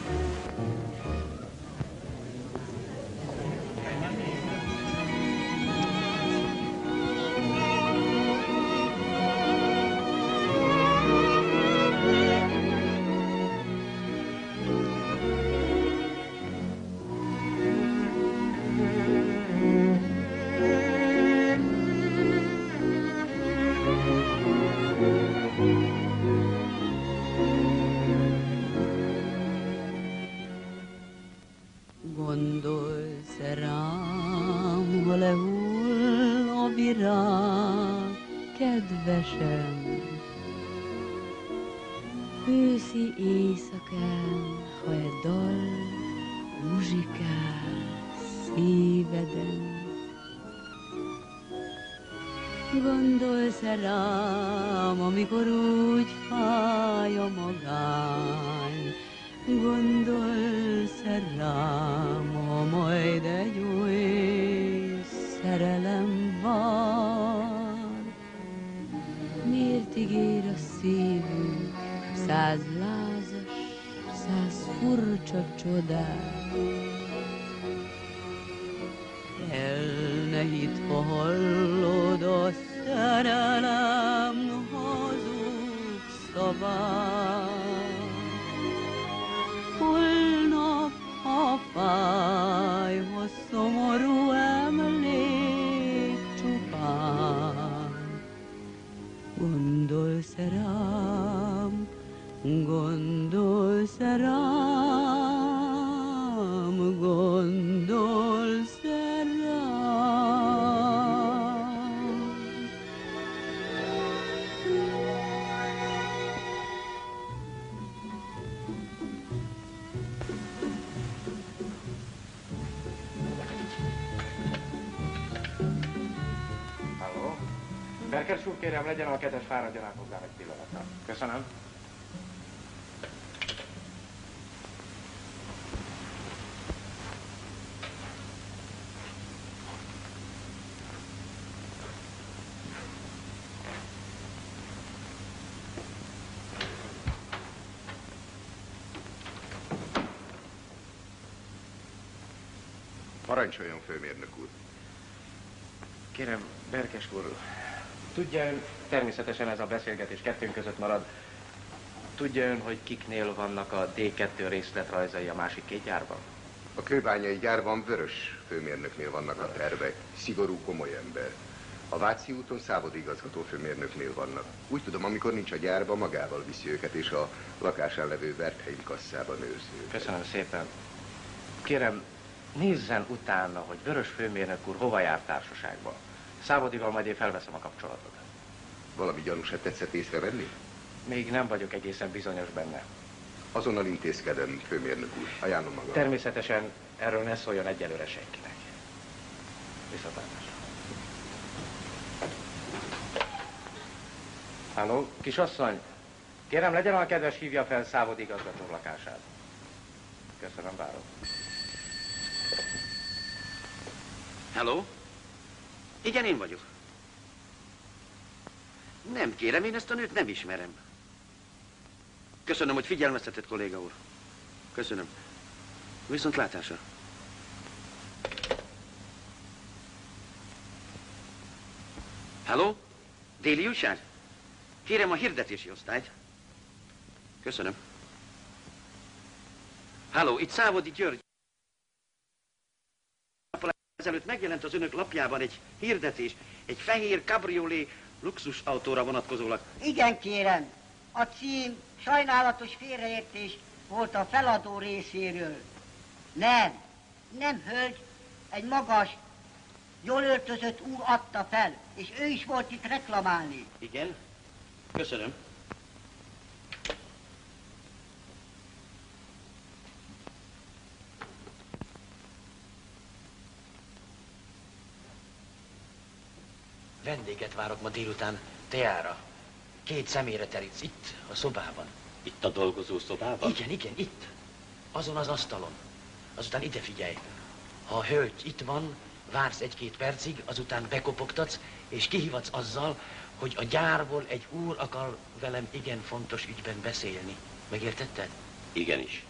Gondolsz rám, ha lehull a virág, kedvesem? Őszi éjszakán, ha egy dal muzsikál szíveden. Gondolsz rám, amikor úgy fáj a magány? Gondolsz rám, ha majd egy új szerelem vár? Miért ígér a szívünk 100 lázas, 100 furcsa csodát? el ne hidd, ha hallod a szerelem hazug szavát. Holnap, ha fáj, ha szomorú emlék csupán, gondolsz-e rám, gondolsz-e rám, gondolsz-e rám? Halló? Berkers úr, kérem, legyen a kedves, fáradjon át hozzám egy pillanatra. Köszönöm. Parancsoljon, főmérnök úr. Kérem, Berkes úr, tudja ön, természetesen ez a beszélgetés kettőnk között marad, tudja ön, hogy kiknél vannak a D2 részletrajzai a másik két gyárban? A kőbányai gyárban Vörös főmérnöknél vannak a tervek. Szigorú, komoly ember. A Váci úton Szávodi igazgató főmérnöknél vannak. Úgy tudom, amikor nincs a gyárban, magával viszi őket, és a lakásán levő Wertheim kasszában őrzi. Köszönöm szépen. Kérem, nézzen utána, hogy Vörös főmérnök úr hova jár társaságba. Szávodival majd én felveszem a kapcsolatot. Valami gyanúsat tetszett észrevenni? Még nem vagyok egészen bizonyos benne. Azonnal intézkedem, főmérnök úr. Ajánlom magam. Természetesen erről ne szóljon egyelőre senkinek. Viszontlátásra. Halló, kisasszony? Kérem, legyen olyan kedves, hívja fel Szávodi igazgató lakását. Köszönöm, várom. Hello? Igen, én vagyok. Nem, kérem, én ezt a nőt nem ismerem. Köszönöm, hogy figyelmeztetett, kolléga úr. Köszönöm. Viszontlátásra. Hello? Déli újság? Kérem a hirdetési osztályt. Köszönöm. Hello, itt Szávodi György. Ezelőtt megjelent az önök lapjában egy hirdetés, egy fehér kabriolé luxusautóra vonatkozólag. Igen, kérem. A cím sajnálatos félreértés volt a feladó részéről. Nem hölgy, egy magas, jól öltözött úr adta fel, és ő is volt itt reklamálni. Igen? Köszönöm. Vendéget várok ma délután teára. 2 személyre terítsz itt, a szobában. Itt a dolgozó szobában? Igen, itt. Azon az asztalon. Azután ide figyelj. Ha a hölgy itt van, vársz 1-2 percig, azután bekopogtatsz, és kihívatsz azzal, hogy a gyárból egy úr akar velem igen fontos ügyben beszélni. Megértetted? Igenis.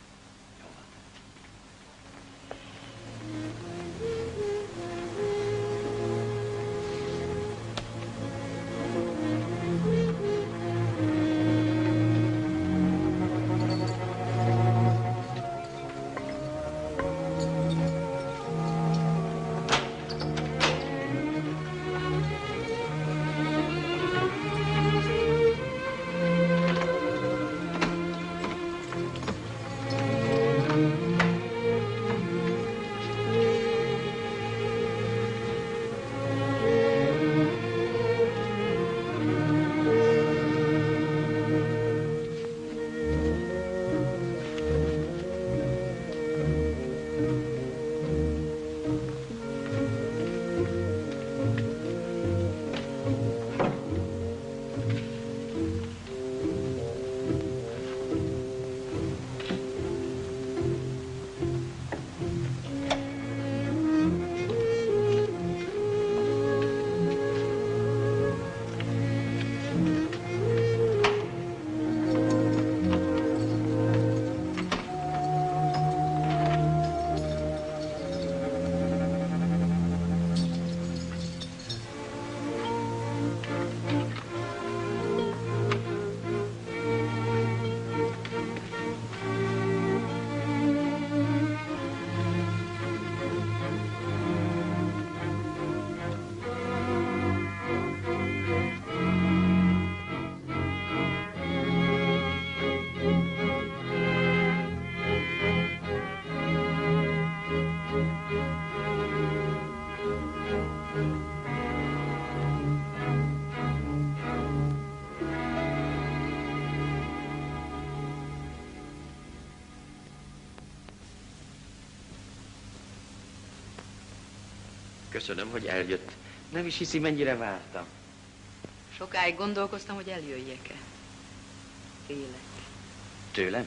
Köszönöm, hogy eljött. Nem is hiszi, mennyire vártam. Sokáig gondolkoztam, hogy eljöjjek-e. Félek. Tőlem?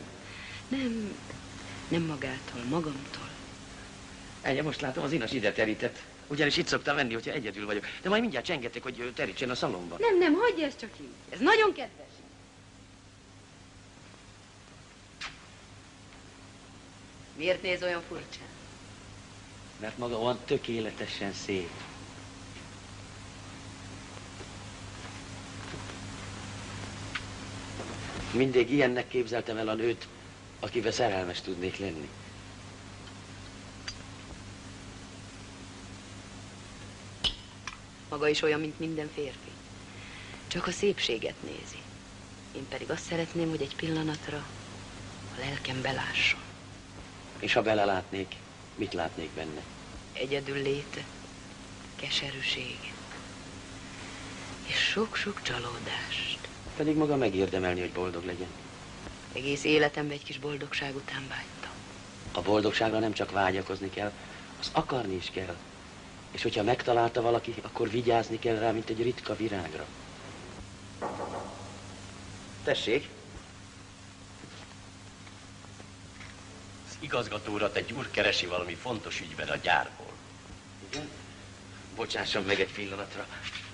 Nem magától, magamtól. Ennyi, most látom, az inas ide terített. Ugyanis itt szoktam menni, hogyha egyedül vagyok. De majd mindjárt csengetek, hogy terítsen a szalomba. Nem, hagyj ezt csak így. Ez nagyon kedves. Miért néz olyan furcsán? Mert maga olyan tökéletesen szép. Mindig ilyennek képzeltem el a nőt, akivel szerelmes tudnék lenni. Maga is olyan, mint minden férfi. Csak a szépséget nézi. Én pedig azt szeretném, hogy egy pillanatra a lelkem belásson. És ha belelátnék, mit látnék benne? Egyedül léte, keserűséget. És sok-sok csalódást. Pedig maga megérdemelni, hogy boldog legyen. Egész életemben egy kis boldogság után vágytam. A boldogságra nem csak vágyakozni kell, az akarni is kell. És hogyha megtalálta valaki, akkor vigyázni kell rá, mint egy ritka virágra. Tessék! Az igazgató urat egy úr keresi valami fontos ügyben a gyárból. Igen? Bocsásson meg egy pillanatra.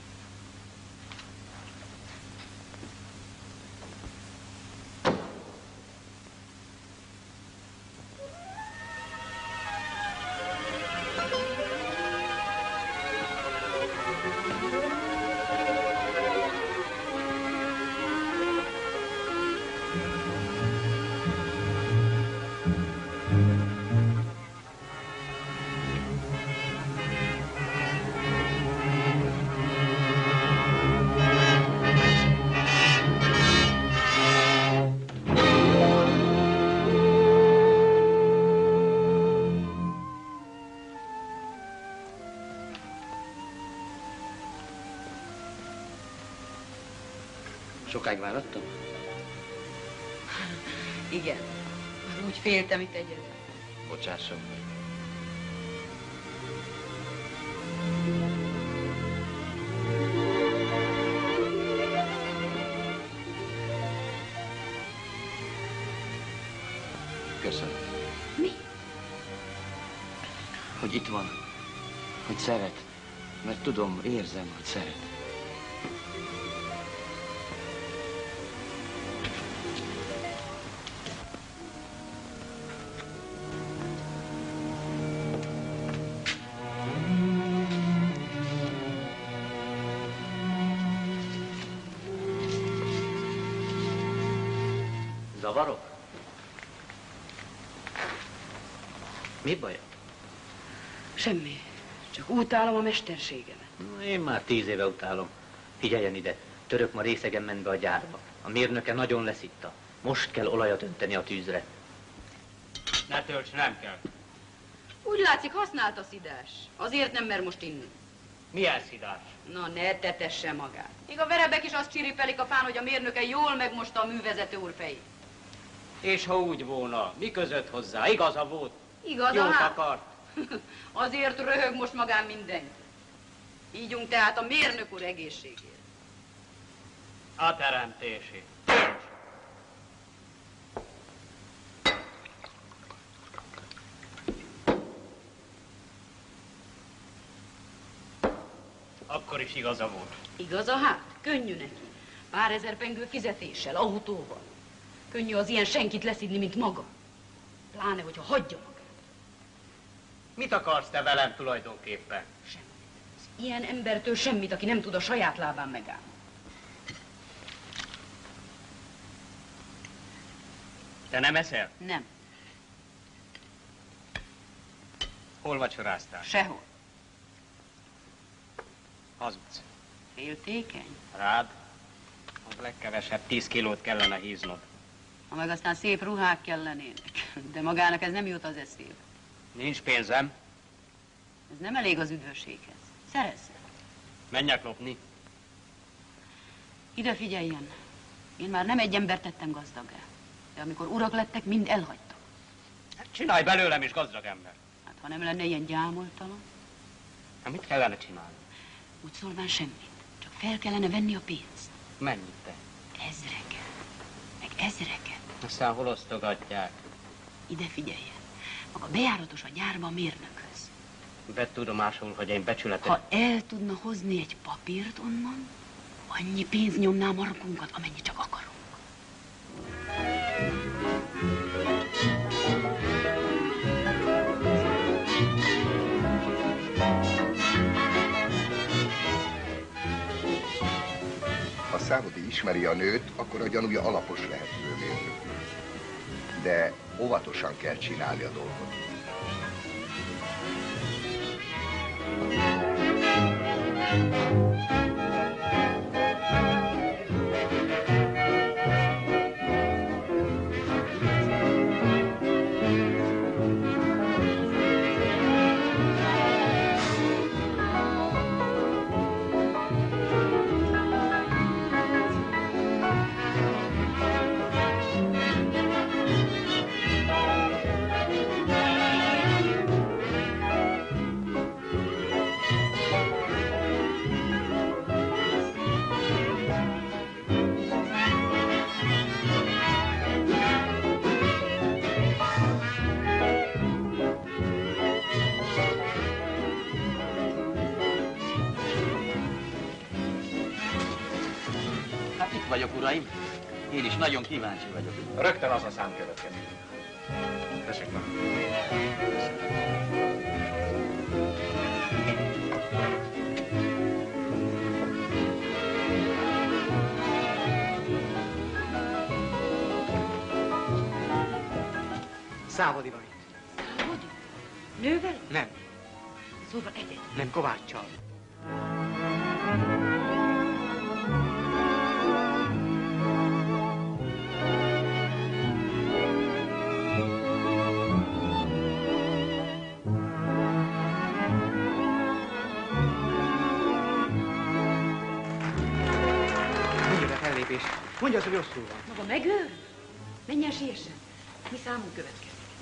Sokáig várattam? Igen. Már úgy féltem itt egyedül. Bocsásson. Köszönöm. Mi? Hogy itt van. Hogy szeret. Mert tudom, érzem, hogy szeret. Zavarok? Mi baja? Semmi. Csak utálom a mesterségemet. Én már 10 éve utálom. Figyeljen ide, török ma részegen ment be a gyárba. A mérnöke nagyon leszitta. Most kell olajat önteni a tűzre. Ne tölts, nem kell. Úgy látszik, használt a szidás. Azért nem mer most inni. Milyen szidás? Na, ne tetesse magát. Még a verebek is azt csiripelik a fán, hogy a mérnöke jól megmosta a művezető úr fejét. És ha úgy volna, mi között hozzá? Igaza volt? Igaza Jót hát? akart. Azért röhög most magán mindenki. Ígyunk tehát a mérnök úr egészségért. A teremtését. Akkor is igaza volt. Igaza hát? Könnyű neki. Pár ezer pengő fizetéssel, autóval. Könnyű az ilyen senkit leszidni, mint maga. Pláne, hogyha hagyja magát. Mit akarsz te velem tulajdonképpen? Ilyen embertől semmit, aki nem tud a saját lábán megállni. Te nem eszel? Nem. Hol vacsoráztál? Sehol. Hazudsz. Féltékeny? Rád? Az legkevesebb 10 kilót kellene híznod. Ha meg aztán szép ruhák kellenének. De magának ez nem jut az eszébe. Nincs pénzem. Ez nem elég az üdvösséghez. Szerezzen. Menjek lopni. Ide figyeljen. Én már nem egy embert tettem gazdaggá. De amikor urak lettek, mind elhagytak. Csinálj belőlem is gazdag ember. Hát ha nem lenne ilyen gyámoltalan. Hát mit kellene csinálni? Úgy szólván semmit. Csak fel kellene venni a pénzt. Mennyit te? Ezreket. Meg ezreket. Aztán hol osztogatják? Ide figyeljen. Maga bejáratos a gyárba a mérnökhöz. Vett tudomásul, hogy én becsületes... Ha el tudna hozni egy papírt onnan, annyi pénz nyomná a markunkat, amennyi csak akarunk. Ha Szávodi ismeri a nőt, akkor a gyanúja alapos lehet főmérnök. De óvatosan kell csinálni a dolgot. Vagyok, uraim. Én is nagyon kíváncsi vagyok. Rögtön az a szám következik. Tessék már. Szávodi van itt. Szávodi? Nővel? Nem, Szóval egyet. nem Kováccsal. Mondja azt, hogy rosszul van. Maga megőr? Menjen sírsen. Mi számunk következik.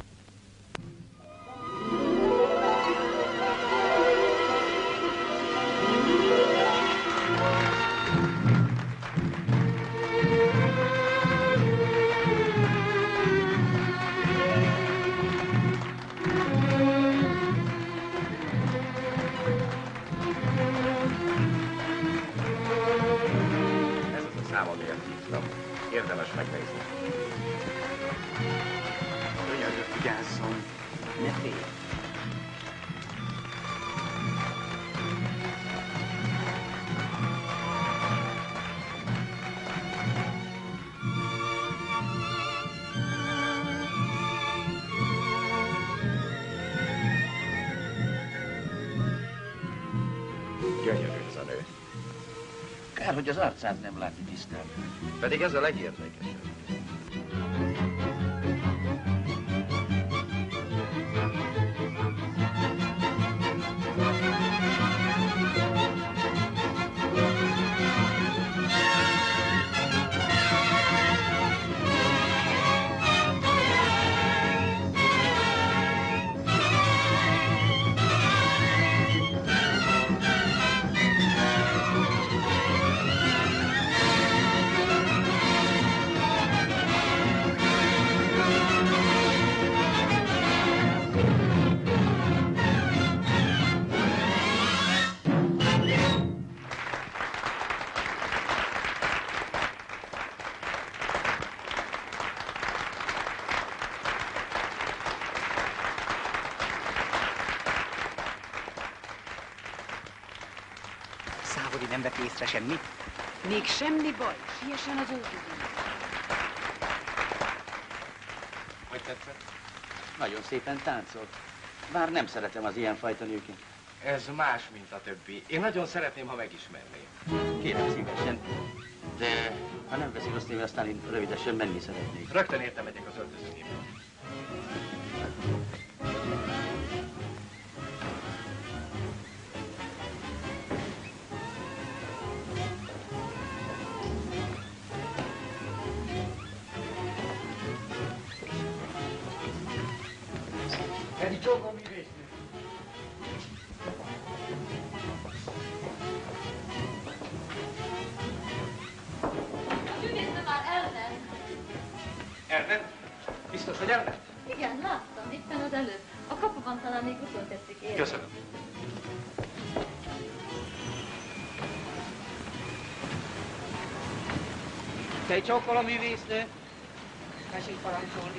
Érdemes megnézni. Könyörgök, vigyázzon. Ne félj. Gyönyörű ez a nő. Kár, hogy az arcát nem látni tisztán. Pedig ez a legérdekesebb. Szávodi nem vett észre semmit? Még semmi baj. Siessen az óvódon. Hogy tetszett? Nagyon szépen táncolt. Bár nem szeretem az ilyenfajta nőket. Ez más, mint a többi. Én nagyon szeretném, ha megismerném. Kérem szívesen, de ha nem veszik azt, aztán én rövidesen menni szeretnék. Rögtön érte megyek az öltözőgébe. Egy csókom művésznő. Elment? Biztos, hogy elment? Igen, láttam, éppen az előbb. A kapuban talán még utoltetszik érni. Köszönöm. Te csókol a művésznő? Tessék parancsolni.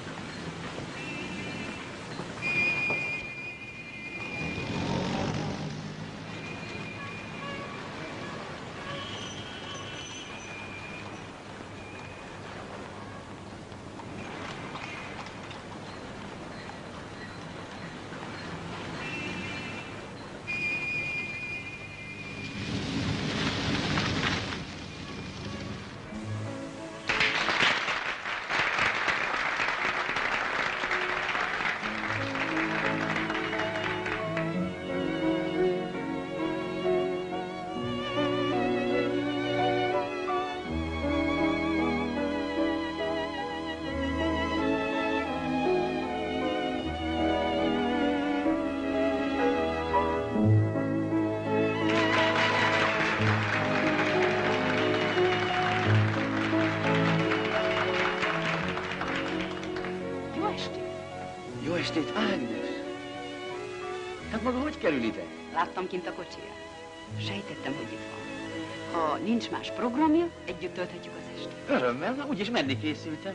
Jó estét, Ágnes! Hát maga hogy kerül ide? Láttam kint a kocsiját. Sejtettem, hogy itt van. Ha nincs más programja, együtt tölthetjük az estét. Örömmel, na úgyis menni készültem.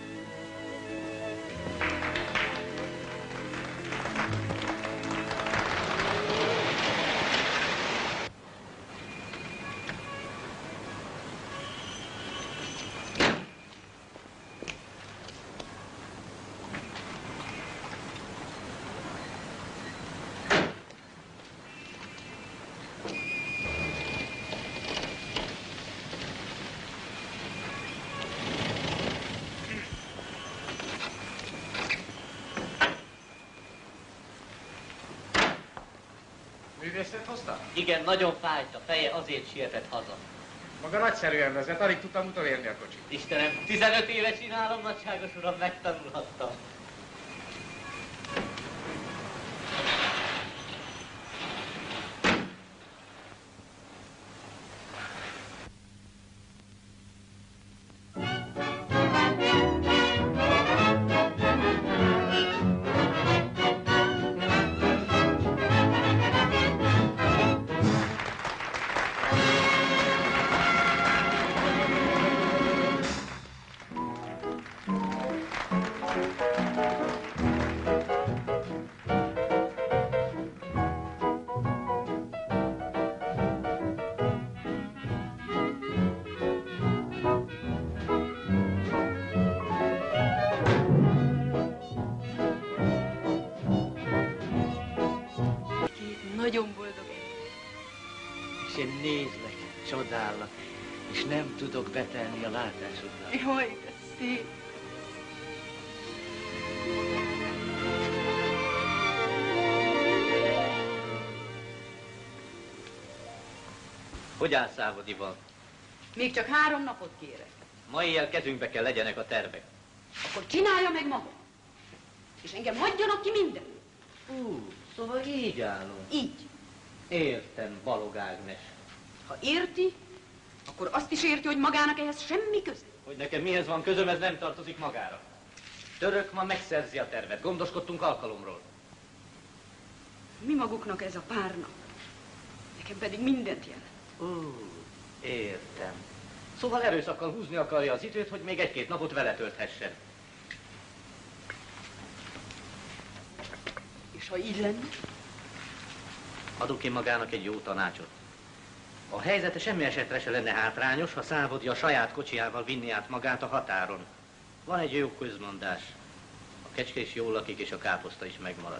Művészet hozta? Igen, nagyon fájt a feje, azért sietett haza. Maga nagyszerűen vezet, alig tudtam utolérni a kocsit. Istenem, 15 éve csinálom, nagyságos uram, megtanulhattam. Nagyon boldog egy. És én nézlek, csodállak, és nem tudok betelni a látásodra. Jaj, de szép. Hogy áll Szávodiban? Még csak 3 napot kérek. Ma éjjel kezünkbe kell legyenek a tervek. Akkor csinálja meg maga. És engem hagyjanak ki minden. Szóval így állunk. Így. Értem, Balog Ágnes. Ha érti, akkor azt is érti, hogy magának ehhez semmi köze. Hogy nekem mihez van közöm, ez nem tartozik magára. Török ma megszerzi a tervet. Gondoskodtunk alkalomról. Mi maguknak ez a pár nap? Nekem pedig mindent jelent. Értem. Szóval erőszakkal húzni akarja az időt, hogy még 1-2 napot vele tölthessen. És ha így lenne? Adok én magának egy jó tanácsot. A helyzete semmi esetre se lenne hátrányos, ha Szávodi a saját kocsijával vinné át magát a határon. Van egy jó közmondás. A kecske is jól lakik, és a káposzta is megmarad.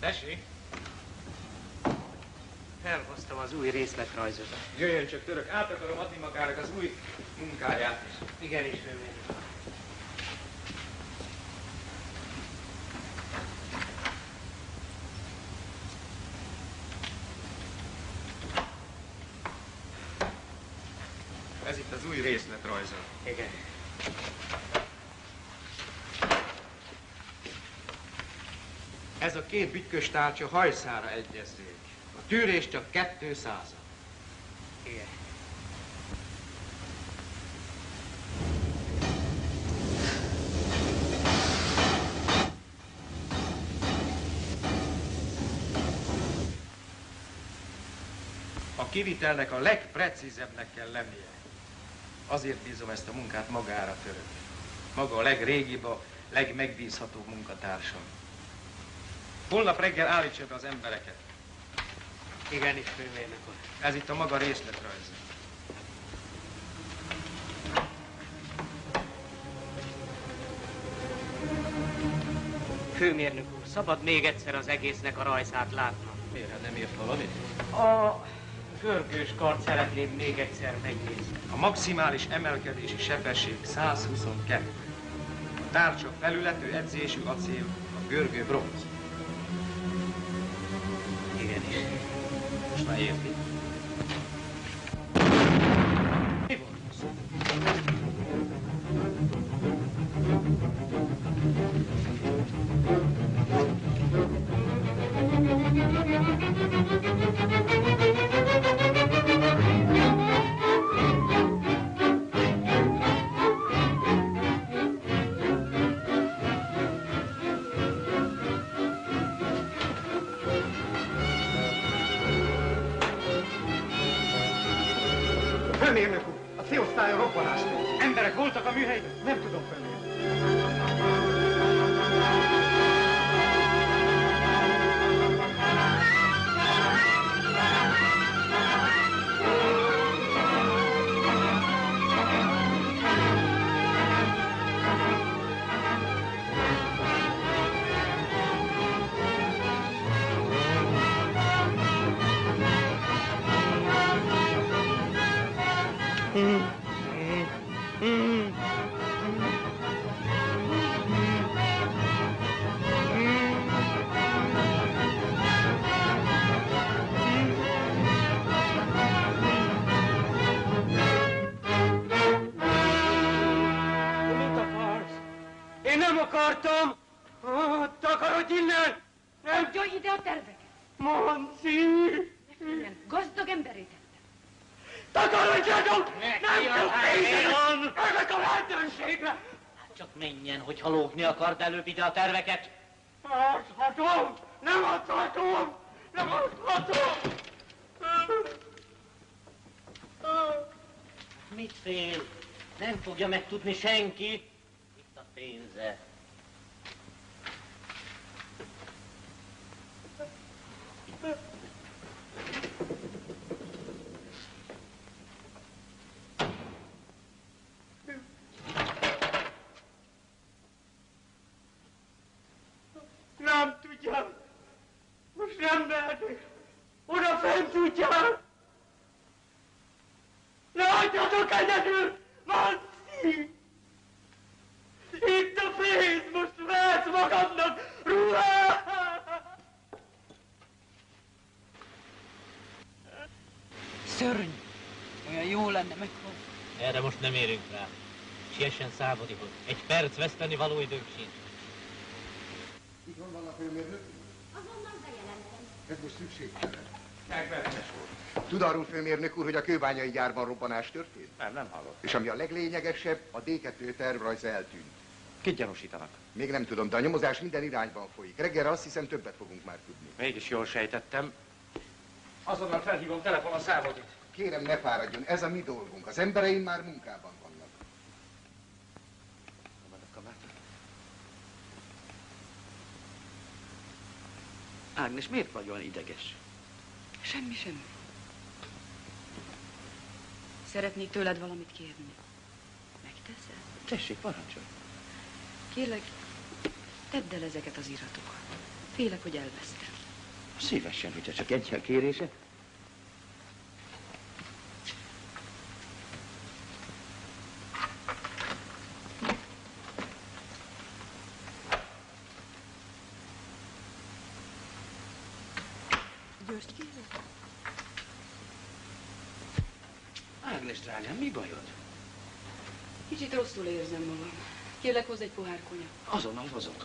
Tessék? Felhoztam az új részletrajzot. Jöjjön csak, Török, át akarom adni magának az új munkáját is. Igenis, főmérnök. Ez itt az új részletrajza. Igen. Ez a két bütykös tárcsa hajszára egyezzék. A tűrés csak 200. Igen. A kivitelnek a legprecízebbnek kell lennie. Azért bízom ezt a munkát magára, Török. Maga a legrégibb, a legmegbízhatóbb munkatársam. Holnap reggel állítsa be az embereket. Igenis, főmérnök úr. Ez itt a maga részletrajza. Főmérnök úr, szabad még egyszer az egésznek a rajzát látnom. Miért, nem írt valamit? A görgős kart szeretném még egyszer megnézni. A maximális emelkedési sebesség 122. A tárcsa felületű edzésű acél, a görgő bronz. Igenis. Most már érti? Mi volt az? Főmérnök úr, a C-osztályon robbanás volt. Emberek voltak a műhelyben? Nem tudom, főmérnök. Én nem akartam! Takarodj innen! Nem! Adja ide a terveket! Monci! Igen, gazdag emberét tettem. Takarodjatok! Nem tud pénzem! Ennek a lehetőségre! Csak menjen, hogyha lógni akart előbb ide a terveket. Adhatom! Nem adhatom! Nem adhatom! Mit fél? Nem fogja megtudni senki. Itt a pénze. Nem tudjam! Most nem mehetek! Oda fent tudjam! Ne hagyjatok egyedül! Manci! Itt a pénz! Most vehetsz magadnak ruhát! Szörny! Olyan jó lenne meghalni. Erre most nem érünk rá. Siessen Szávodihoz. Egy perc veszteni való időnk sincs. Itt hol van a főmérnök? Azonnal bejelentem. Ez most szükségtelen. Megvezetes volt. Tud arról, főmérnök úr, hogy a kőbányai gyárban robbanás történt? Nem hallott. És ami a leglényegesebb, a D2 tervrajza eltűnt. Kit gyanúsítanak? Még nem tudom, de a nyomozás minden irányban folyik. Reggelre azt hiszem többet fogunk már tudni. Mégis jól sejtettem. Azonnal felhívom telefonon Szávodit. Kérem, ne fáradjon, ez a mi dolgunk. Az embereim már munkában vannak. Ágnes, miért vagy olyan ideges? Semmi. Szeretnék tőled valamit kérni. Megteszed? Tessék, parancsolj. Kérlek, tedd el ezeket az iratokat. Félek, hogy elvesztem. Szívesen, hogyha csak egy kérése. György, kérlek? Ágnes, drágám, mi bajod? Kicsit rosszul érzem magam. Kérlek, hozz egy pohár konyat. Azonnal hozok.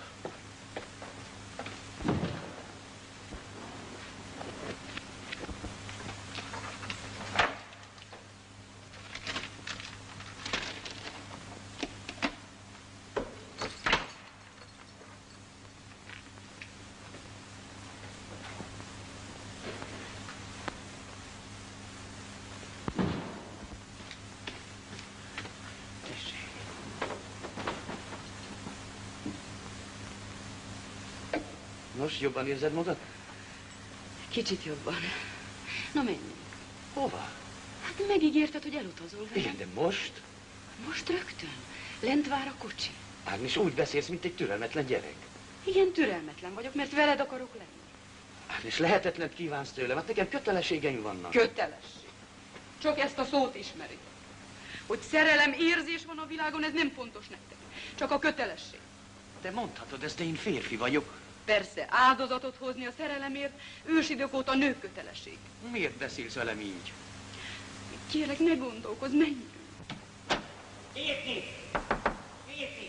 Nos, jobban érzed magad? Kicsit jobban. Na menjünk. Hova? Hát megígérted, hogy elutazol vele. Igen, de most? Most rögtön. Lent vár a kocsi. Ágnes, úgy beszélsz, mint egy türelmetlen gyerek. Igen, türelmetlen vagyok, mert veled akarok lenni. Ágnes, lehetetlen kívánsz tőlem, hát nekem kötelességeim vannak. Kötelesség. Csak ezt a szót ismeri. Hogy szerelem, érzés van a világon, ez nem fontos nektek. Csak a kötelesség. Te mondhatod ezt, de én férfi vagyok. Persze, áldozatot hozni a szerelemért ősidők óta nők kötelesség. Miért beszélsz velem így? Kérlek, ne gondolkozz, menjünk. Férfi! Férfi!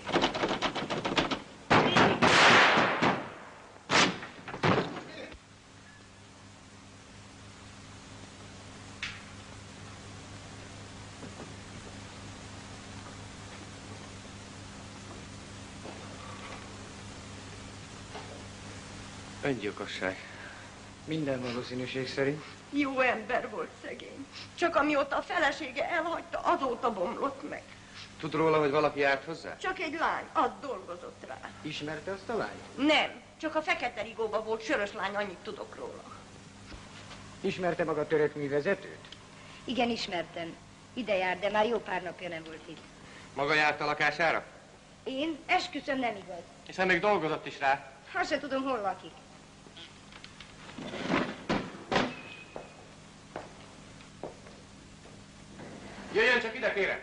Öngyilkosság. Minden valószínűség szerint. Jó ember volt szegény. Csak amióta a felesége elhagyta, azóta bomlott meg. Tud róla, hogy valaki járt hozzá? Csak egy lány, az dolgozott rá. Ismerte azt a lányt? Nem, csak a Fekete Rigóba volt sörös lány, annyit tudok róla. Ismerte maga török művezetőt? Igen, ismertem. Ide jár, de már jó pár napja nem volt itt. Maga járt a lakására? Én? Esküszöm, nem igaz. Hiszen még dolgozott is rá. Hát se tudom, hol lakik. Jöjjön csak ide, kérem!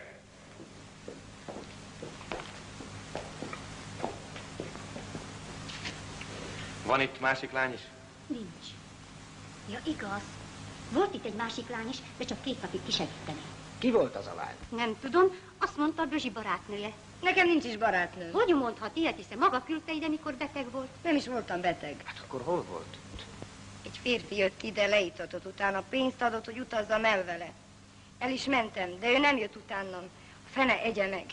Van itt másik lány is? Nincs. Ja, igaz. Volt itt egy másik lány is, de csak 2 napig kisegíteni. Ki volt az a lány? Nem tudom, azt mondta a Bözsi barátnője. Nekem nincs is barátnő. Hogy mondhat ilyet, hiszen maga küldte ide, mikor beteg volt? Nem is voltam beteg. Hát akkor hol volt? Egy férfi jött ide, leítatott, utána pénzt adott, hogy utazzam el vele. El is mentem, de ő nem jött utánam. A fene egye meg.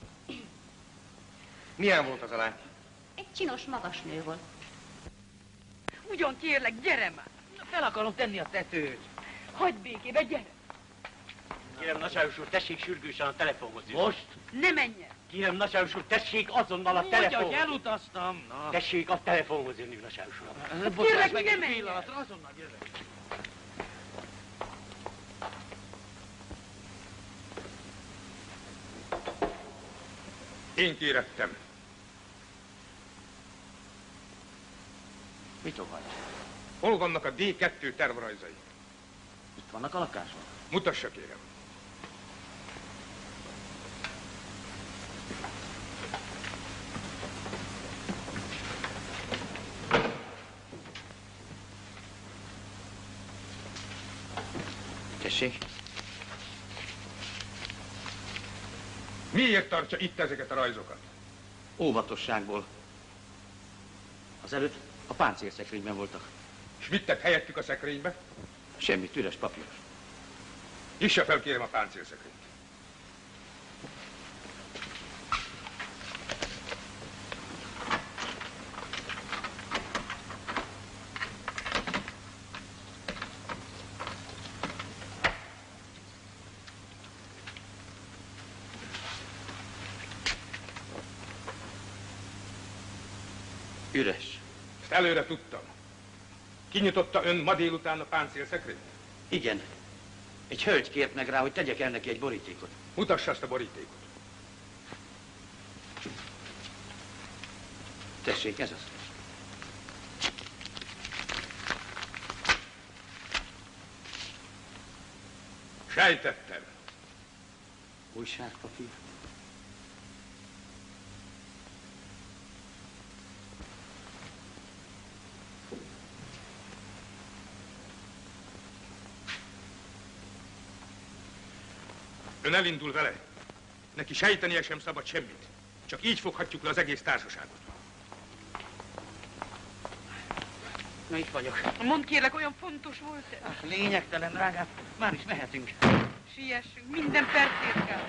Milyen volt az a lány? Egy csinos, magas nő volt. Ugyan kérlek, gyere már! Fel akarom tenni a tetőt. Hagyd békébe, gyere! Kérem, Nasáros úr, tessék sürgősen a telefonhoz jutni. Most? Ne menj el! Kérem, Nasáros úr, tessék azonnal a Mondja, telefonhoz. hogy elutaztam. Na. Tessék a telefonhoz jönni, Nasáros úr. Kérlek, ne menj el! Pillanatra, azonnal jövök. Én kérettem. Mit óhajt? Hol vannak a D2 tervrajzai? Itt vannak a lakáson. Mutassa, kérem. Tessék. Miért tartsa itt ezeket a rajzokat? Óvatosságból. Azelőtt a páncélszekrényben voltak. És mit tett helyettük a szekrénybe? Semmit, üres papír. Nyissa fel, kérem, a páncélszekrényt. Üres. Ezt előre tudtam. Kinyitotta ön ma délután a páncélszekrényt? Igen. Egy hölgy kért meg rá, hogy tegyek el neki egy borítékot. Mutassa azt a borítékot. Tessék, ez az. Sejtettem. Újságpapír. Ön elindul vele. Neki sejtenie sem szabad semmit. Csak így foghatjuk le az egész társaságot. Na itt vagyok. Mondd kérlek, olyan fontos volt-e? Lényegtelen, drágám. Már is mehetünk. Siessünk, minden percért kell.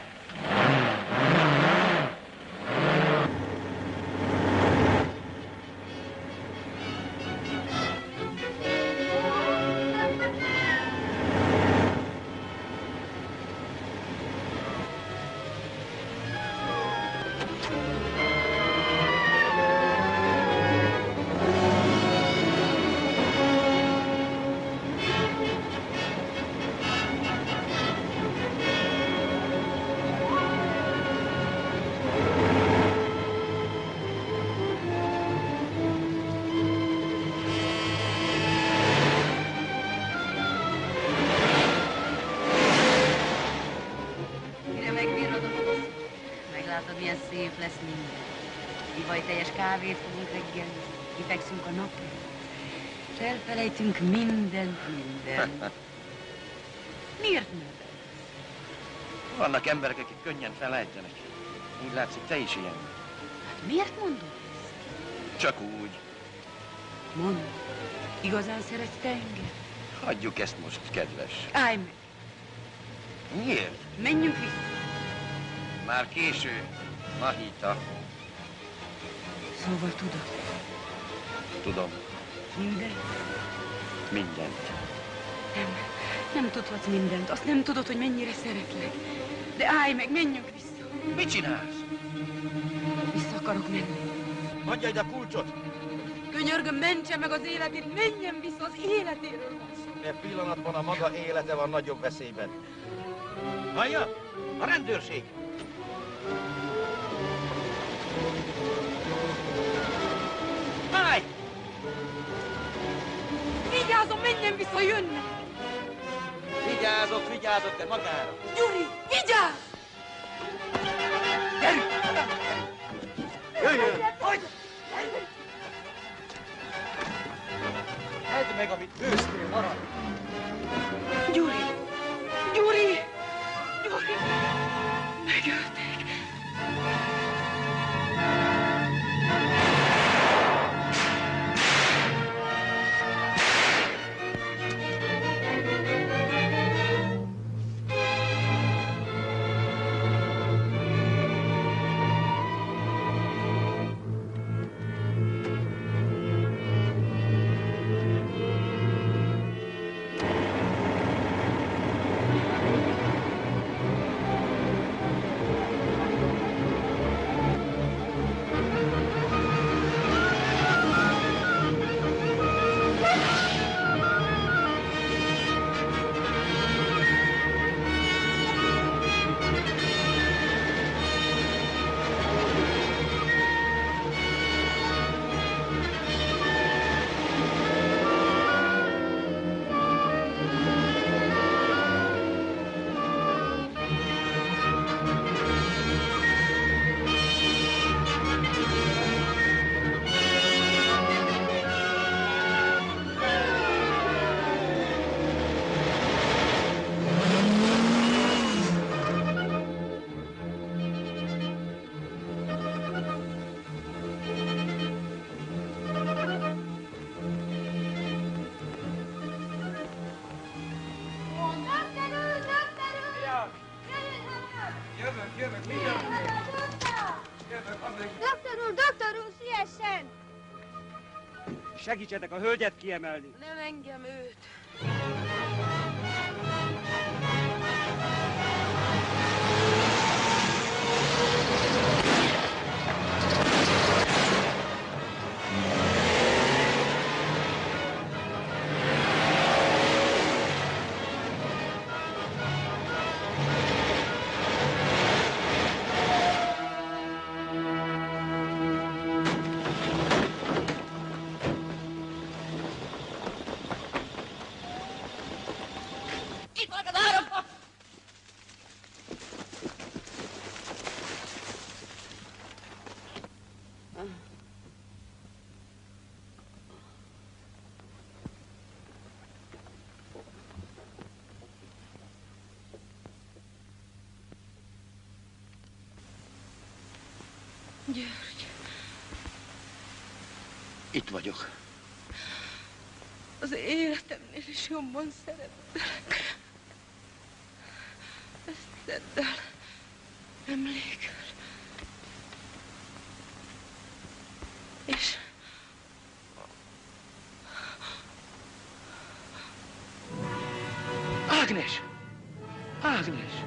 Kifekszünk a napra, és elfelejtünk mindent. Miért nevetsz? Vannak emberek, akik könnyen felejtenek. Úgy látszik, te is ilyen. Hát miért mondod ezt? Csak úgy. Mondd, igazán szeretsz te engem? Hagyjuk ezt most, kedves. Állj meg! Miért? Menjünk vissza. Már késő, Mahita. Szóval tudod? Tudom. Mindent? Mindent. Nem tudhatsz mindent. Azt nem tudod, hogy mennyire szeretlek. De állj meg, menjünk vissza. Mit csinálsz? Vissza akarok menni. Adj ide a kulcsot! Könyörgöm, mentse meg az életét, menjen vissza, az életéről van szó. E pillanatban a maga élete van nagyobb veszélyben. Hallja? A rendőrség! Állj! Vigyázzon, menjen vissza, jönnek! Vigyázok, de magára! Gyuri, vigyázz! Gyerünk! Jöjjön! Hogy? Edd meg, amit ősztél, maradj! Gyuri! Gyuri! Gyuri! Megölték! Doktor úr, sziessen! Segítsetek a hölgyet kiemelni. Nem engem, őt. György, Itt vagyok. az életemnél is jobban szerettelek. Ezt tedd el, emlékel. És... Ágnes! Ágnes!